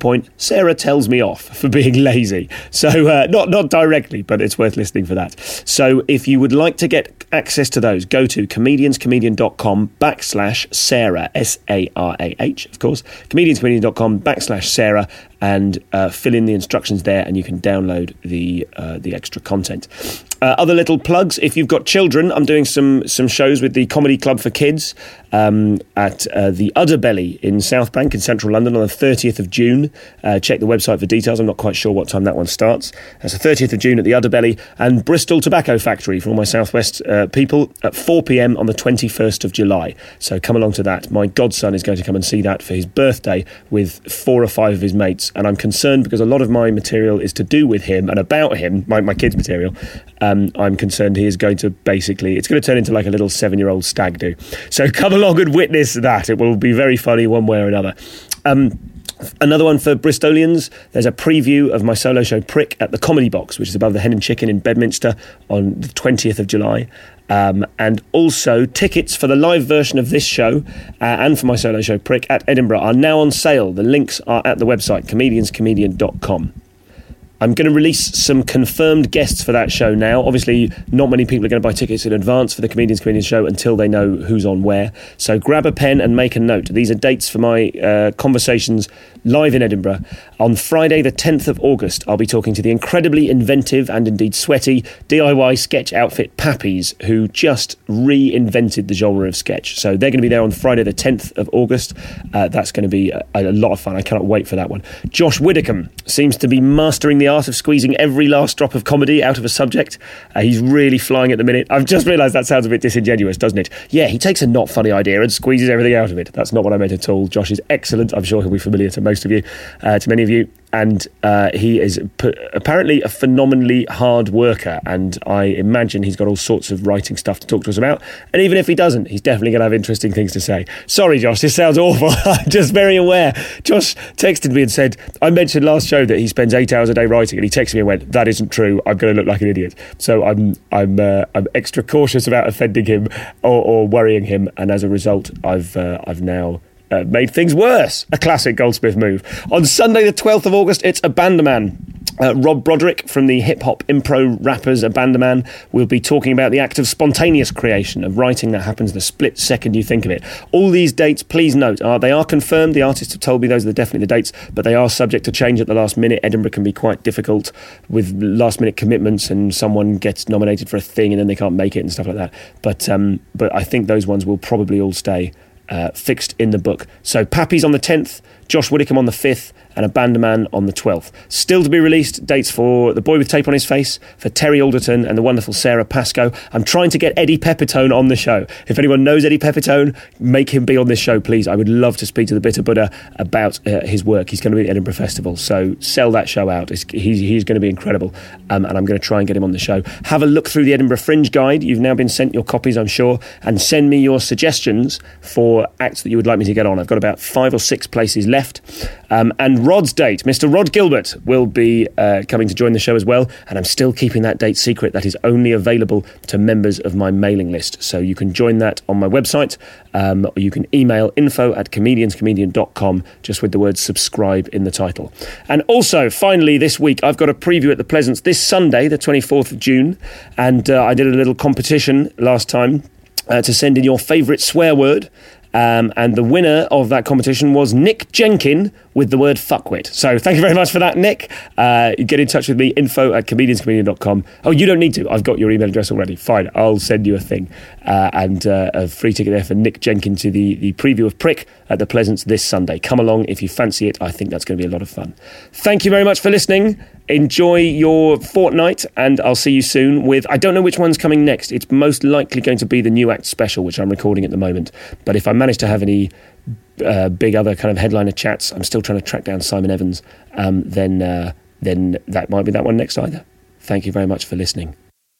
point, Sarah tells me off for being lazy. So uh, not not directly, but it's worth listening for that. So if you would like to get access to those, go to comedianscomedian.com backslash Sarah, S A R A H, of course, comedianscomedian.com backslash Sarah, and uh, fill in the instructions there, and you can download the uh, the extra content. Uh, other little plugs, if you've got children, I'm doing some some shows with the Comedy Club for Kids um, at uh, the Udderbelly in South Bank in central London on the thirtieth of June. Uh, check the website for details. I'm not quite sure what time that one starts. That's the thirtieth of June at the Udderbelly, and Bristol Tobacco Factory for all my Southwest uh, people at four p.m. on the twenty-first of July. So come along to that. My godson is going to come and see that for his birthday with four or five of his mates, and I'm concerned because a lot of my material is to do with him and about him, my, my kids' material. Um, I'm concerned he is going to basically, it's going to turn into like a little seven-year-old stag do. So come along and witness that. It will be very funny one way or another. Um, Another one for Bristolians, there's a preview of my solo show Prick at the Comedy Box, which is above the Hen and Chicken in Bedminster on the twentieth of July. Um, and also tickets for the live version of this show uh, and for my solo show Prick at Edinburgh are now on sale. The links are at the website, comedians comedian dot com. I'm going to release some confirmed guests for that show now. Obviously, not many people are going to buy tickets in advance for the Comedians Comedian show until they know who's on where. So grab a pen and make a note. These are dates for my uh, conversations live in Edinburgh. On Friday, the tenth of August, I'll be talking to the incredibly inventive and indeed sweaty D I Y sketch outfit Pappies, who just reinvented the genre of sketch. So they're going to be there on Friday, the tenth of August. Uh, that's going to be a, a lot of fun. I cannot wait for that one. Josh Widdicombe seems to be mastering the art of squeezing every last drop of comedy out of a subject. Uh, he's really flying at the minute. I've just realised that sounds a bit disingenuous, doesn't it? Yeah, he takes a not funny idea and squeezes everything out of it. That's not what I meant at all. Josh is excellent. I'm sure he'll be familiar to most of you, uh, to many of you. And uh, he is p- apparently a phenomenally hard worker, and I imagine he's got all sorts of writing stuff to talk to us about. And even if he doesn't, he's definitely going to have interesting things to say. Sorry, Josh, this sounds awful. I'm just very aware. Josh texted me and said, I mentioned last show that he spends eight hours a day writing, and he texted me and went, that isn't true, I'm going to look like an idiot. So I'm I'm uh, I'm extra cautious about offending him or, or worrying him, and as a result, I've uh, I've now... Uh, made things worse. A classic Goldsmith move. On Sunday the twelfth of August, it's Abandaman. Uh, Rob Broderick from the hip-hop impro rappers Abandaman will be talking about the act of spontaneous creation, of writing that happens the split second you think of it. All these dates, please note, are they are confirmed. The artists have told me those are definitely the dates, but they are subject to change at the last minute. Edinburgh can be quite difficult with last-minute commitments, and someone gets nominated for a thing and then they can't make it and stuff like that. But um, but I think those ones will probably all stay Uh, fixed in the book. So Pappies on the tenth, Josh Widdicombe on the fifth, and Abandaman on the twelfth. Still to be released, dates for The Boy with Tape on His Face, for Terry Alderton and the wonderful Sarah Pascoe. I'm trying to get Eddie Pepitone on the show. If anyone knows Eddie Pepitone, make him be on this show, please. I would love to speak to the Bitter Buddha about uh, his work. He's going to be at the Edinburgh Festival, so sell that show out. It's, he's, he's going to be incredible, um, and I'm going to try and get him on the show. Have a look through the Edinburgh Fringe Guide. You've now been sent your copies, I'm sure, and send me your suggestions for acts that you would like me to get on. I've got about five or six places left. Um, and Rod's date, Mister Rod Gilbert, will be uh, coming to join the show as well, and I'm still keeping that date secret. That is only available to members of my mailing list, so you can join that on my website, um, or you can email info at comedians comedian dot com, just with the word subscribe in the title. And also, finally, this week, I've got a preview at the Pleasance this Sunday, the twenty-fourth of June, and uh, I did a little competition last time uh, to send in your favourite swear word. Um, and the winner of that competition was Nick Jenkin with the word fuckwit. So thank you very much for that, Nick. Uh, get in touch with me, info at comedians comedian dot com. Oh, you don't need to. I've got your email address already. Fine, I'll send you a thing. Uh, and uh, a free ticket there for Nick Jenkin to the, the preview of Prick at the Pleasance this Sunday. Come along if you fancy it. I think that's going to be a lot of fun. Thank you very much for listening. Enjoy your fortnight, and I'll see you soon with, I don't know which one's coming next. It's most likely going to be the New Act special, which I'm recording at the moment. But if I manage to have any uh, big other kind of headliner chats, I'm still trying to track down Simon Evans, um, then, uh, then that might be that one next either. Thank you very much for listening.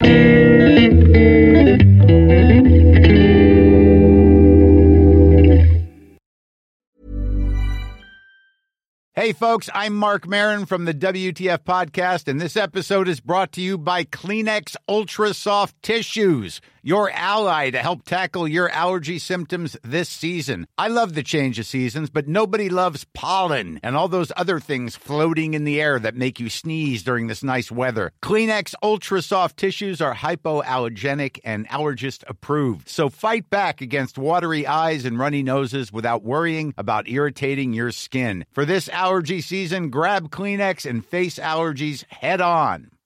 Hey, folks, I'm Mark Maron from the W T F Podcast, and this episode is brought to you by Kleenex Ultra Soft Tissues, your ally to help tackle your allergy symptoms this season. I love the change of seasons, but nobody loves pollen and all those other things floating in the air that make you sneeze during this nice weather. Kleenex Ultra Soft Tissues are hypoallergenic and allergist approved. So fight back against watery eyes and runny noses without worrying about irritating your skin. For this allergy season, grab Kleenex and face allergies head on.